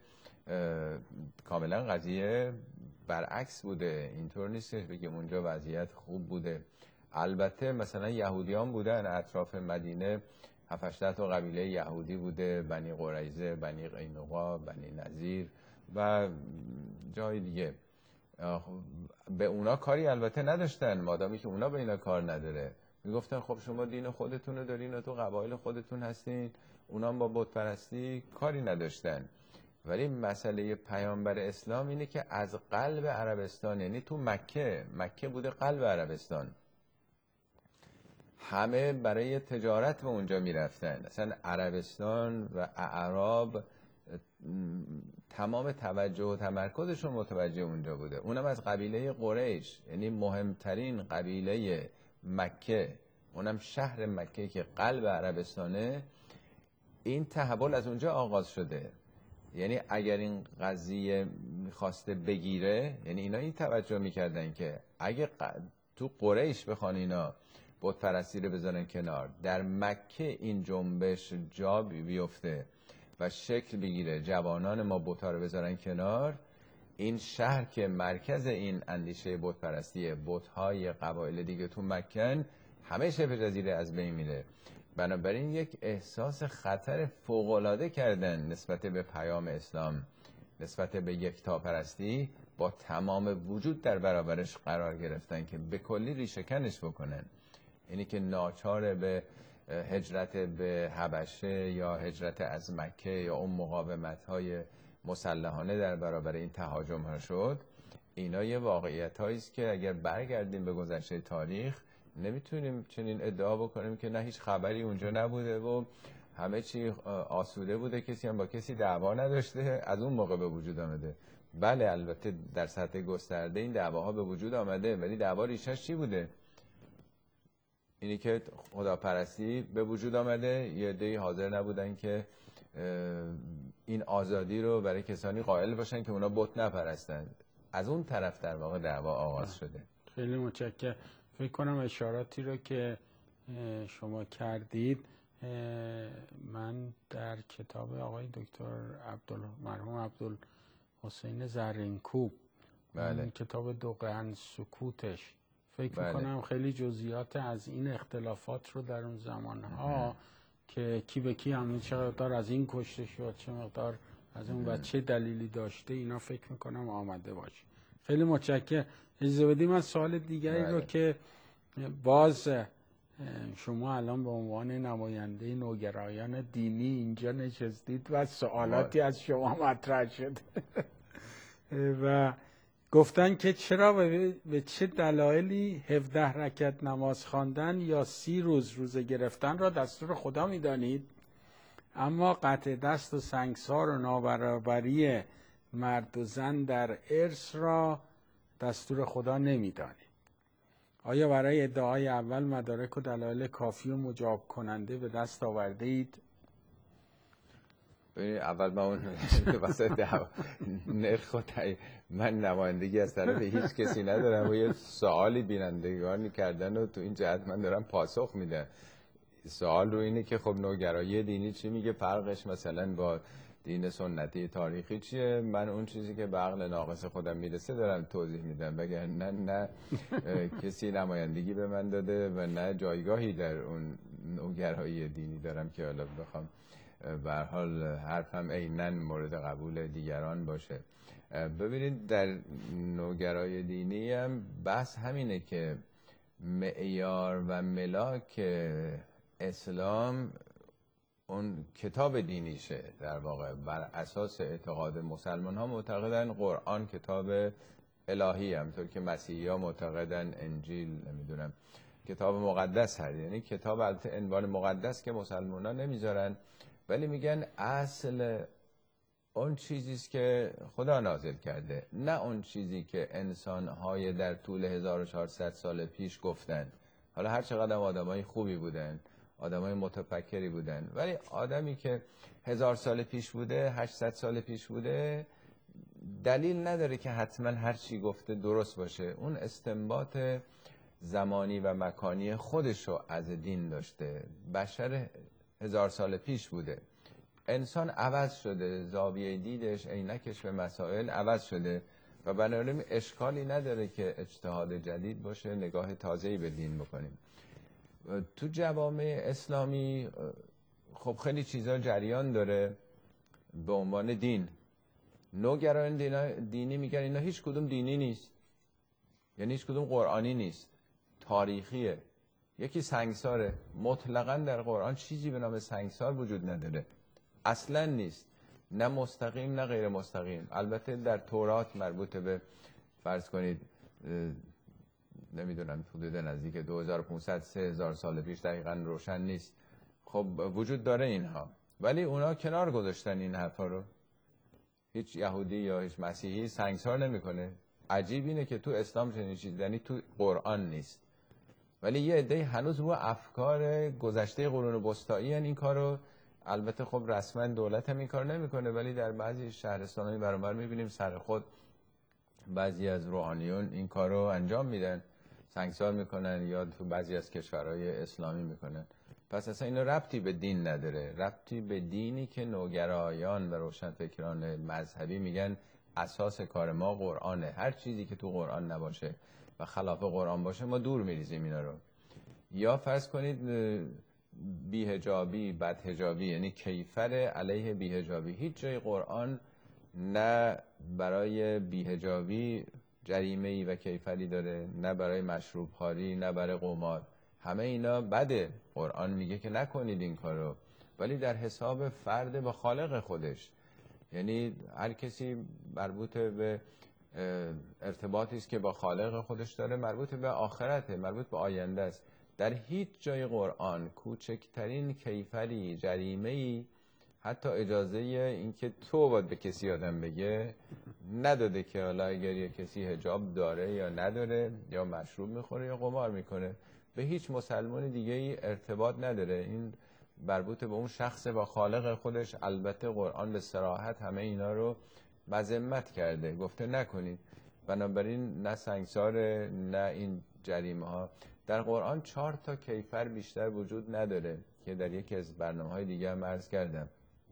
کاملا قضیه برعکس بوده، اینطور نیست بگیم اونجا وضعیت خوب بوده. البته مثلا یهودیان بودن اطراف مدینه، هفت هشت تا قبیله یهودی بوده، بنی قریظه، بنی قینقاع، بنی نذیر و جای دیگه. به اونا کاری البته نداشتن، مادامی که اونا به اینا کار نداره. میگفتن خب شما دین خودتون رو دارین و تو قبایل خودتون هستین، اونا با بت پرستی کاری نداشتن. ولی مسئله پیامبر اسلام اینه که از قلب عربستان، یعنی تو مکه، مکه بوده قلب عربستان، همه برای تجارت به اونجا میرفتن. اصلا عربستان و اعراب تمام توجه و تمرکزشون متوجه اونجا بوده. اونم از قبیله قریش، یعنی مهمترین قبیله مکه، اونم شهر مکه که قلب عربستانه. این تحول از اونجا آغاز شده. یعنی اگر این قضیه میخواسته بگیره، یعنی اینا این توجه میکردن که اگه تو قریش بخوان اینا بت پرستی رو بذارن کنار، در مکه این جنبش جا بیفته و شکل بگیره، جوانان ما بت‌ها رو بذارن کنار، این شهر که مرکز این اندیشه بت پرستیه، بت‌های قبایل دیگه تو مکن، همه شبه جزیره از بین میره. بنابراین یک احساس خطر فوق‌العاده کردن نسبت به پیام اسلام، نسبت به یکتاپرستی، با تمام وجود در برابرش قرار گرفتن که به کلی ریشه‌کنش بکنن. اینی که ناچار به هجرت به حبشه یا هجرت از مکه یا اون مقاومت‌های مسلحانه در برابر این تهاجم ها شد، اینا یه واقعیت هایی است که اگر برگردیم به گذشته تاریخ نمیتونیم چنین ادعا بکنیم که نه هیچ خبری اونجا نبوده و همه چی آسوده بوده، کسی هم با کسی دعوا نداشته، از اون موقع به وجود آمده. بله البته در سطح گسترده این دعواها به وجود آمده، ولی دعوا ریشش چی بوده؟ اینی که خداپرستی به وجود آمده، یه عده‌ای حاضر نبودن که این آزادی رو برای کسانی قائل باشن که اونا بت نپرستن. از اون طرف در واقع دعوا آغاز شده. خیلی متشکرم. فکر کنم اشاراتی رو که شما کردید من در کتاب آقای دکتر عبدال مرحوم عبدالحسین زرینکوب، بله. کتاب دو قرن سکوتش، فکر بله. میکنم خیلی جزئیات از این اختلافات رو در اون زمانها که کی به کی همین چه مقدار از این کشته شد، چه مقدار از اون و چه دلیلی داشته، اینا فکر میکنم آمده باشه. خیلی متشکرم. اجازه بدید من سوال دیگری بله. رو که باز شما الان به عنوان نماینده نوگرایان دینی اینجا نشستید و سوالاتی از شما مطرح شد و گفتن که چرا به چه دلایلی هفده رکعت نماز خواندن یا سی روز روزه گرفتن را دستور خدا می‌دانید، اما قطع دست و سنگسار و نابرابری مرد و زن در ارث را دستور خدا نمی‌دانید. آیا برای ادعای اول مدارک و دلایل کافی و مجاب کننده به دست آورده اید؟ اول من اون واسه نرخ و من نمایندگی از طرف هیچ کسی ندارم و یه سوالی بینندگان کردن و تو این جهت من دارم پاسخ میدم. سوال رو اینه که خب نوگرایی دینی چی میگه، فرقش مثلا با دین سنتی تاریخی چیه؟ من اون چیزی که به عقل ناقص خودم میرسه دارم توضیح میدم، وگرنه نه کسی نمایندگی به من داده و نه جایگاهی در اون نوگرایی دینی دارم که حالا بخوام به هر حال حرفم عیناً مورد قبول دیگران باشه. ببینید در نوگرایی دینی هم بحث همینه که معیار و ملاک اسلام اون کتاب دینیشه. در واقع بر اساس اعتقاد مسلمان ها معتقدن قرآن کتاب الهی، همطور که مسیحی ها معتقدن انجیل نمیدونم کتاب مقدس هست. یعنی کتاب البته عنوان مقدس که مسلمان ها نمیذارن، ولی میگن اصل اون چیزیست که خدا نازل کرده، نه اون چیزی که انسان‌های در طول هزار و چهارصد سال پیش گفتن. حالا هر چقدر آدمای خوبی بودن، آدمای متفکری بودن، ولی آدمی که هزار سال پیش بوده، هشتصد سال پیش بوده، دلیل نداره که حتما هر چی گفته درست باشه. اون استنباط زمانی و مکانی خودشو از دین داشته. بشر هزار سال پیش بوده، انسان عوض شده، زاویه دیدش، عینکش به مسائل عوض شده و بنابراین اشکالی نداره که اجتهاد جدید باشه، نگاه تازه‌ای به دین بکنیم. تو جوامع اسلامی خب خیلی چیزا جریان داره به عنوان دین. نوگرایان دینی میگن اینا هیچ کدوم دینی نیست، یعنی هیچ کدوم قرآنی نیست، تاریخیه، یکی سنگساره. مطلقاً در قرآن چیزی به نام سنگسار وجود نداره، اصلاً نیست، نه مستقیم نه غیر مستقیم. البته در تورات مربوط به فرض کنید نمیدونم حدود نزدیک دو هزار و پانصد سه هزار سال پیش، دقیقاً روشن نیست، خب وجود داره اینها، ولی اونا کنار گذاشتن این حرفا رو. هیچ یهودی یا هیچ مسیحی سنگسار نمیکنه. عجیب اینه که تو اسلام چنین چیزی، یعنی تو قرآن نیست، ولی یه عده هنوز رو افکار گذشته قرون وسطایی این کارو. البته خب رسما دولت هم این کار نمیکنه، ولی در بعضی شهرستان‌های برابر میبینیم سر خود بعضی از روحانیون این کارو انجام میدن، سنگسار میکنن یا تو بعضی از کشورهای اسلامی میکنن. پس اصلا اینا ربطی به دین نداره، ربطی به دینی که نوگرایان و روشنفکران مذهبی میگن اساس کار ما قرآنه. هر چیزی که تو قرآن نباشه و خلاف قرآن باشه ما دور میریزیم اینا رو. یا فرض کنید بی‌حجابی، بدحجابی، یعنی کیفر علیه بی‌حجابی. هیچ جای قرآن نه برای بی‌حجابی جریمه‌ای و کیفری داره، نه برای مشروب خواری، نه برای قمار. همه اینا بده. قرآن میگه که نکنید این کارو، ولی در حساب فرد با خالق خودش. یعنی هر کسی مربوط به ارتباطی است که با خالق خودش داره، مربوط به آخرته، مربوط به آینده است. در هیچ جای قرآن کوچکترین کیفری، جریمه‌ای، حتی اجازه اینکه تو باید به کسی آدم بگه نداده که حالا اگر یه کسی حجاب داره یا نداره، یا مشروب میخوره یا قمار میکنه، به هیچ مسلمان دیگه ای ارتباط نداره. این مربوط به اون شخص با خالق خودش. البته قرآن به صراحت همه اینا رو مذمت کرده، گفته نکنید. بنابراین نه سنگسار نه این جریمه ها. در قرآن چهار تا کیفر بیشتر وجود نداره که در یکی از برنامه‌های دیگه هم عرض کردم.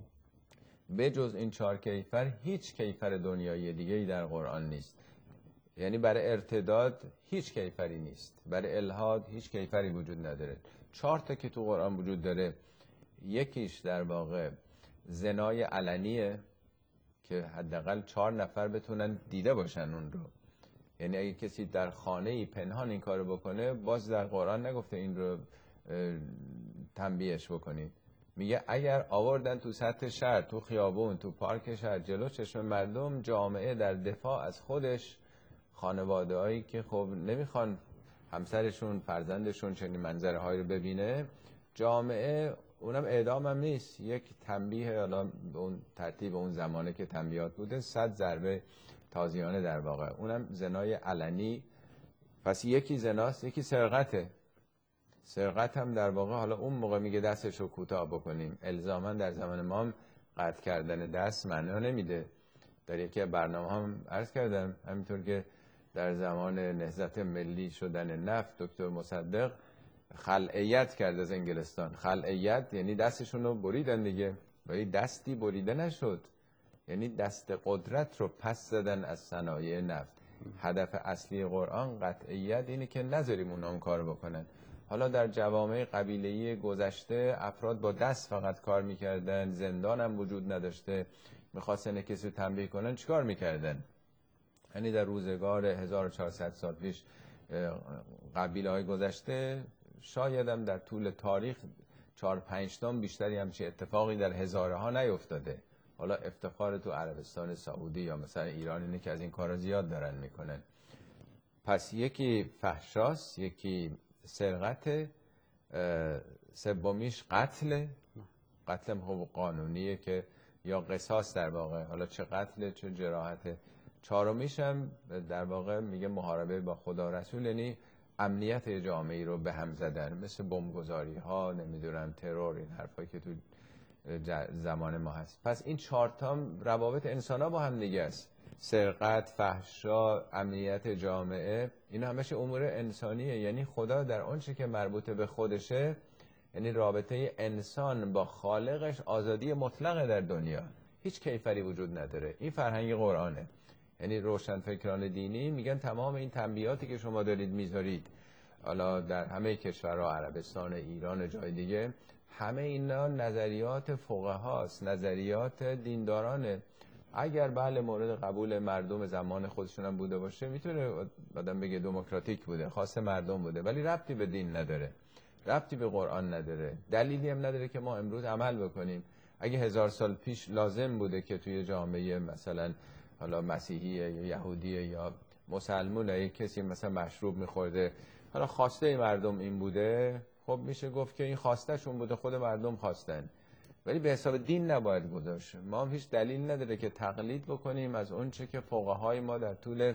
به جز این چهار کیفر هیچ کیفر دنیایی دیگه‌ای در قرآن نیست. یعنی برای ارتداد هیچ کیفری نیست، برای الحاد هیچ کیفری وجود نداره. چهار تا که تو قرآن وجود داره، یکیش در واقع زنای علنیه که حداقل چهار نفر بتونن دیده باشن اون رو. یعنی اگه کسی در خانه‌ای پنهان این کارو بکنه، باز در قرآن نگفته این رو تنبیهش بکنید. میگه اگر آوردن تو سطح شهر، تو خیابون، تو پارک شهر، جلو چشم مردم، جامعه در دفاع از خودش خانواده هایی که خب نمیخوان همسرشون فرزندشون چنین منظره هایی رو ببینه، جامعه اونم اعدام هم نیست، یک تنبیه، حالا اون ترتیب اون زمانه که تنبیهات بوده، صد ضربه تازیانه در واقع، اونم زنای علنی. پس یکی زناست، یکی سرقته. سرقت هم در واقع حالا اون موقع میگه دستش رو کوتاه بکنیم، الزاما در زمان ما هم قطع کردن دست معنا نمیده. در یکی برنامه هم عرض کردم همینطور که در زمان نهضت ملی شدن نفت دکتر مصدق خلعیت کرد از انگلستان. خلعیت یعنی دستشون رو بریدن دیگه، ولی دستی بریده نشد، یعنی دست قدرت رو پس زدن از صنایع نفت. هدف اصلی قرآن قطعیت اینه که نذاریم اونا اون کار بکنن. حالا در جوامع قبیله‌ای گذشته افراد با دست فقط کار میکردن، زندان هم وجود نداشته، میخواستن کسی رو تنبیه کنن چیکار میکردن؟ یعنی در روزگار هزار و چهارصد سال پیش قبیله‌های گذشته شاید هم در طول تاریخ چهار پنج تا بیشتری همچین اتفاقی در هزاره ها نیفتاده. حالا افتخار تو عربستان سعودی یا مثلا ایران اینه که از این کارا زیاد دارن میکنن. پس یکی فحشاست، یکی سرقت، سومیش قتل. قتل هم قانونیه که یا قصاص در واقع، حالا چه قتل چه جراحت. چهارمیش هم در واقع میگه محاربه با خدا رسول، یعنی امنیت جامعی رو به هم زدن، مثل بمبگذاری ها، نمیدونم ترور، این حرفایی که تو زمان ما هست. پس این چهار تا روابط انسان ها با هم دیگه است، سرقت، فحشا، امنیت جامعه، این همش امور انسانیه. یعنی خدا در آنچه که مربوط به خودشه، یعنی رابطه انسان با خالقش آزادی مطلقه در دنیا، هیچ کیفری وجود نداره. این فرهنگ قرآنه. یعنی روشنفکران دینی میگن تمام این تنبیهاتی که شما دارید میذارید، حالا در همه کشورها، عربستان، ایران و جای دیگه، همه اینا نظریات فقهاست، نظریات دیندارانه. اگر بله مورد قبول مردم زمان خودشون هم بوده باشه، میتونه آدم بگه دموکراتیک بوده، خاص مردم بوده، ولی ربطی به دین نداره، ربطی به قرآن نداره، دلیلی هم نداره که ما امروز عمل بکنیم. اگه هزار سال پیش لازم بوده که توی جامعه مثلا حالا مسیحیه یا یهودیه یا مسلمونه کسی مثلا مشروب میخورده، حالا خواسته مردم این بوده، خب میشه گفت که این خواسته شون بوده، خود مردم خواستن، ولی به حساب دین نباید گذاشت. ما هیچ دلیل نداره که تقلید بکنیم از اون چه که فقهای ما در طول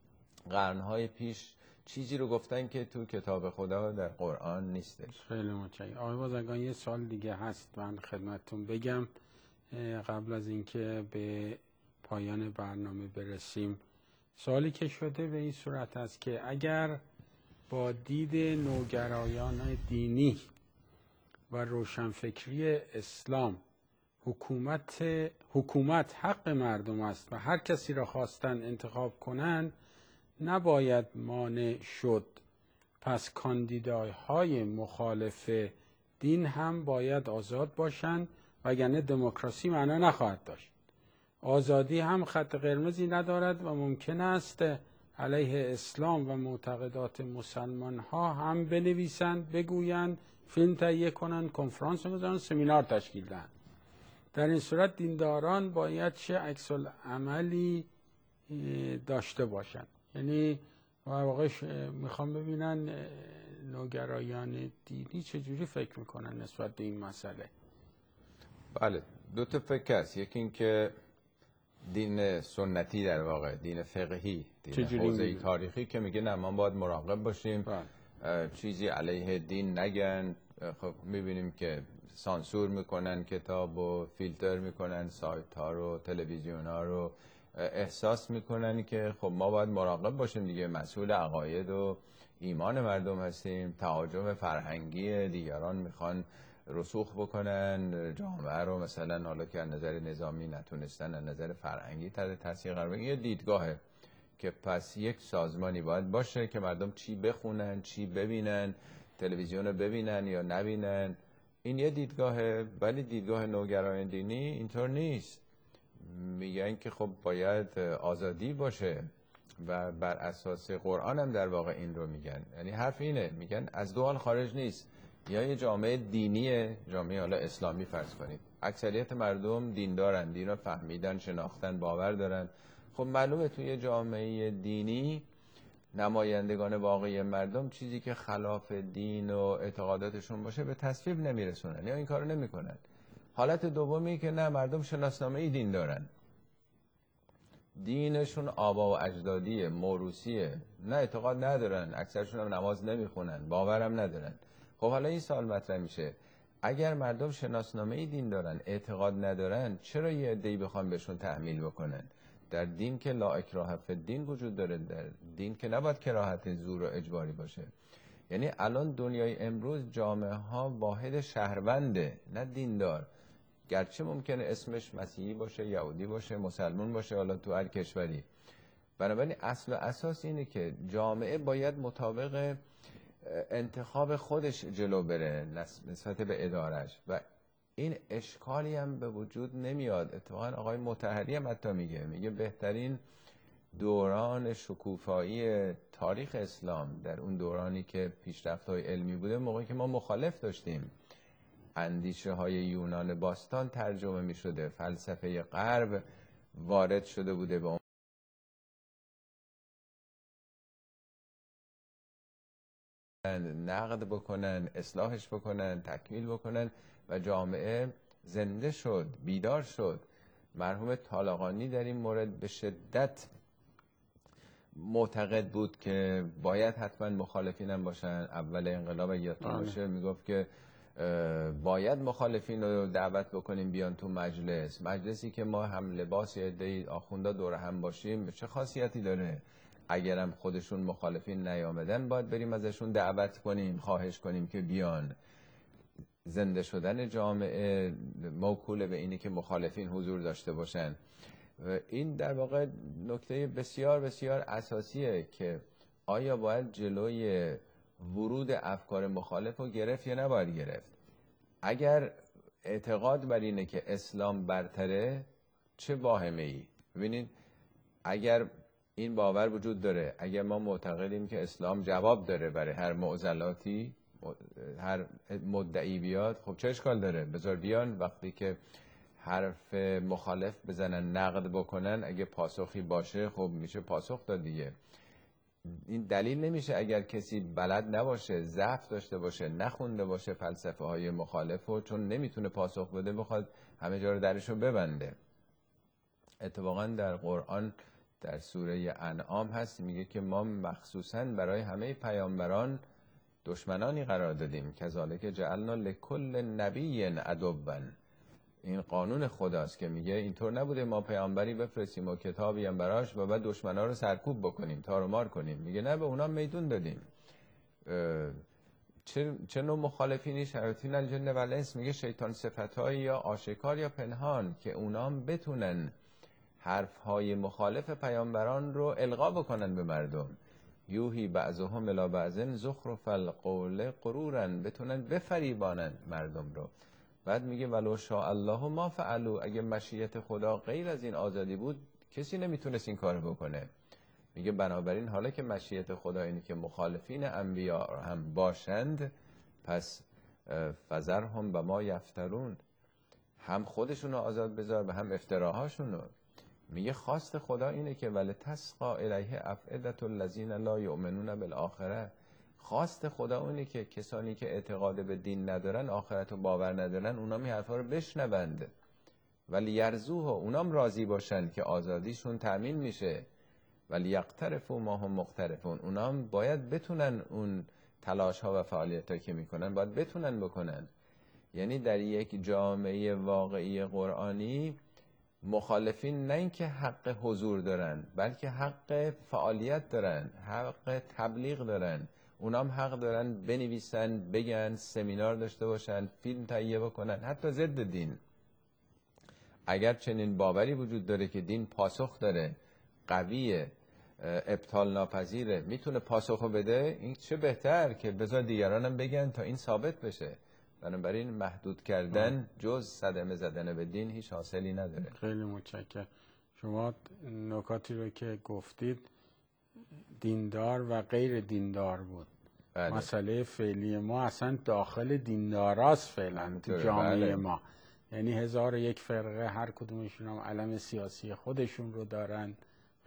قرنهای پیش چیزی رو گفتن که تو کتاب خدا در قرآن نیستش. خیلی متشکرم. آقای بازرگان یه سوال دیگه هست من خدمتتون بگم قبل از اینکه به پایان برنامه برسیم. سوالی که شده به این صورت است که اگر با دید نوگرایان دینی و روشنفکری اسلام حکومت حکومت حق مردم است و هر کسی را خواستن انتخاب کنند، نباید مانع شد، پس کاندیداهای مخالف دین هم باید آزاد باشند، وگرنه دموکراسی معنا نخواهد داشت. آزادی هم خط قرمزی ندارد و ممکن است علیه اسلام و معتقدات مسلمان ها هم بنویسند، بگویند، فیلم تهیه کنند، کنفرانس بزنند، سمینار تشکیل دهند. در این صورت دینداران باید چه عکس العملی داشته باشند؟ یعنی واقعا میخوام ببینن نوگرایان دینی چجوری فکر میکنن نسبت به این مسئله. بله، دو تا فکر هست. یکی این که دین سنتی در واقع، دین فقهی، دین حوزه تاریخی که میگه نه ما باید مراقب باشیم بله. چیزی علیه دین نگن. خب میبینیم که سانسور میکنن کتاب و فیلتر میکنن سایت ها رو، تلویزیون ها رو، احساس میکنن که خب ما باید مراقب باشیم دیگه، مسئول عقاید و ایمان مردم هستیم. تهاجم فرهنگی دیگران میخوان رسوخ بکنن جامعه رو، مثلا حالا که از نظر نظامی نتونستن از نظر فرهنگی تحت تاثیر قرار بگیرن. یه دیدگاهه که پس یک سازمانی باید باشه که مردم چی بخونن، چی ببینن، تلویزیون رو ببینن یا نبینن. این یه دیدگاهه، ولی دیدگاه نوگرایان دینی اینطور نیست. میگن که خب باید آزادی باشه و بر اساس قرآن هم در واقع این رو میگن. یعنی حرف اینه، میگن از دو حال خارج نیست، یا یه جامعه دینیه، جامعه حالا اسلامی فرض کنید، اکثریت مردم دین دارن، دین رو فهمیدن، شناختن، باور دارن، خب معلومه توی جامعه دینی نمایندگان واقعی مردم چیزی که خلاف دین و اعتقاداتشون باشه به تصویب نمیرسونن یا این کارو نمیکنن. حالت دومی که نه، مردم شناسنامه ای دین دارن، دینشون آبا و اجدادیه، موروثیه، نه اعتقاد ندارن، اکثرشون هم نماز نمیخونن، باورم ندارن. خب حالا این سوال مطرح میشه، اگر مردم شناسنامه ای دین دارن، اعتقاد ندارن، چرا یه عده‌ای بخوان بهشون تحمیل بکنن؟ در دین که لا اکراه فی الدین وجود داره، در دین که نباید کراهت زور و اجباری باشه. یعنی الان دنیای امروز جامعه ها واحد شهرونده، نه دیندار، گرچه ممکنه اسمش مسیحی باشه، یهودی باشه، مسلمان باشه، حالا تو هر کشوری. بنابراین اصل و اساس اینه که جامعه باید مطابق انتخاب خودش جلو بره نسبت به ادارش و این اشکالی هم به وجود نمیاد. اتفاقا آقای مطهری هم حتی میگه میگه بهترین دوران شکوفایی تاریخ اسلام در اون دورانی که پیشرفت‌های علمی بوده، موقعی که ما مخالف داشتیم، اندیشه های یونان باستان ترجمه می شده، فلسفه غرب وارد شده بوده به نقد بکنن، اصلاحش بکنن، تکمیل بکنن و جامعه زنده شد، بیدار شد. مرحوم طالقانی در این مورد به شدت معتقد بود که باید حتما مخالفینم باشن. اول انقلاب یادتون باشه میگفت که باید مخالفین رو دعوت بکنیم بیان تو مجلس. مجلسی که ما هم لباس عده‌ای آخوندا دور هم باشیم چه خاصیتی داره؟ اگرم خودشون مخالفین نیامدن باید بریم ازشون دعوت کنیم، خواهش کنیم که بیان. زنده شدن جامعه موکول به اینه که مخالفین حضور داشته باشن. و این در واقع نکته بسیار بسیار اساسیه که آیا باید جلوی ورود افکار مخالف رو گرفت یا نباید گرفت. اگر اعتقاد بر اینه که اسلام برتره، چه واهمه ای؟ ببینید اگر این باور وجود داره، اگر ما معتقدیم که اسلام جواب داره برای هر معضلاتی، هر مدعی بیاد، خب چه اشکال داره؟ بذار بیان، وقتی که حرف مخالف بزنن، نقد بکنن، اگه پاسخی باشه خب میشه پاسخ داد دیگه. این دلیل نمیشه اگر کسی بلد نباشه، ضعف داشته باشه، نخونده باشه فلسفه های مخالفو، چون نمیتونه پاسخ بده بخواد همه جا رو درشو ببنده. اتفاقا در قرآن در سوره انعام هست میگه که ما مخصوصا برای همه پیامبران دشمنانی قرار دادیم، کذالک جعلنا لکل نبی عدوا. این قانون خداست که میگه اینطور نبوده ما پیامبری بفرستیم و کتابی هم براش و بعد دشمنا رو سرکوب بکنیم، تار و مار کنیم. میگه نه، به اونا میدون دادیم. چه چه نوع مخالفینی؟ شیاطین الجن و الانس. میگه شیطان صفتایی یا آشکار یا پنهان که اونا بتونن حرفهای مخالف پیامبران رو القا بکنن به مردم. یوهی بعضهم الی بعض زخرف القول غرورا، بتونن بفریبانن مردم رو. بعد میگه ولو شاء الله ما فعلوا، اگه مشیت خدا غیر از این آزادی بود کسی نمیتونست این کارو بکنه. میگه بنابراین حالا که مشیت خدا اینه که مخالفین انبیا هم باشند، پس فذرهم و ما یفترون، هم خودشونو آزاد بذار و هم افتراهاشونو. میگه خواست خدا اینه که ولتسقا الیه افئدة الذین لا یؤمنون بالآخره. خواست خدا اونه که کسانی که اعتقاد به دین ندارن، آخرت رو باور ندارن، اونا می حرفا رو بشنوند ولی یرزوه، اونام راضی باشن که آزادیشون تأمین میشه. ولی یقترفوا ما هم مقترفون، اونام باید بتونن اون تلاش ها و فعالیت ها که میکنن باید بتونن بکنن. یعنی در یک جامعه واقعی قرآنی مخالفین نه اینکه حق حضور دارن، بلکه حق فعالیت دارن، حق تبلیغ دارن. اونام حق دارن بنویسن، بگن، سمینار داشته باشن، فیلم تهیه بکنن، حتی ضد دین. اگر چنین باوری وجود داره که دین پاسخ داره، قویه، ابطال ناپذیره، میتونه پاسخو بده، این چه بهتر که بذار دیگرانم بگن تا این ثابت بشه. بنابراین محدود کردن جز صدمه زدن به دین هیچ حاصلی نداره. خیلی متشکرم. شما نکاتی رو که گفتید دیندار و غیر دیندار بود. بله. مسئله فعلی ما اصلا داخل دینداراست فعلا تو جامعه بله. ما، یعنی هزار و یک فرقه، هر کدومشون هم علم سیاسی خودشون رو دارن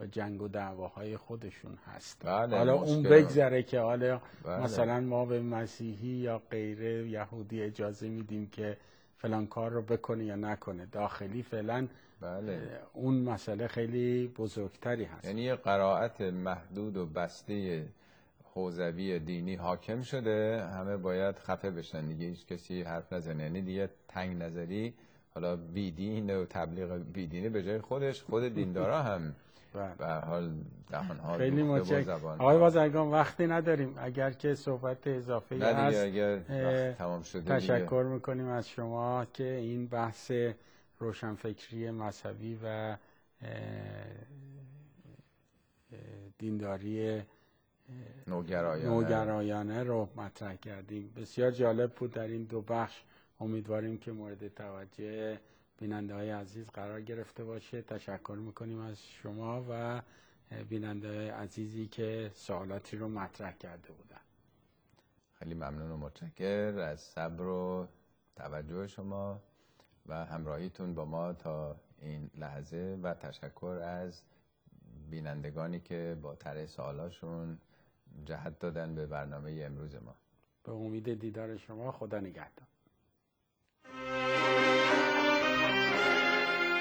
و جنگ و دعواهای خودشون هست. بله، حالا اون بگذره که حالا بله. مثلا ما به مسیحی یا غیره یهودی اجازه میدیم که فلان کار رو بکنه یا نکنه، داخلی فعلا بله. اون مسئله خیلی بزرگتری هست. یعنی یه قرائت محدود و بسته حوزوی دینی حاکم شده، همه باید خفه بشن دیگه، هیچ کسی حرف نزنه. یعنی دیگه تنگ نظری، حالا بیدین و تبلیغ بیدینی به جای خودش، خود دیندارا هم به حال دهان‌ها خیلی متشکرم. آقای بازرگان وقتی نداریم، اگر که صحبت اضافه هست اگر وقت تمام شده تشکر دیگه. میکنیم از شما که این بحث روشنفکری مذهبی و دینداری نوگرایانه. نوگرایانه رو مطرح کردیم. بسیار جالب بود در این دو بخش. امیدواریم که مورد توجه بیننده های عزیز قرار گرفته باشه. تشکر میکنیم از شما و بیننده های عزیزی که سوالاتی رو مطرح کرده بودن. خیلی ممنون و متشکر از صبر و توجه شما و همراهیتون با ما تا این لحظه و تشکر از بینندگانی که با طرح سوالاشون جهت دادن به برنامه امروز ما. به امید دیدار شما. خدا نگهدار.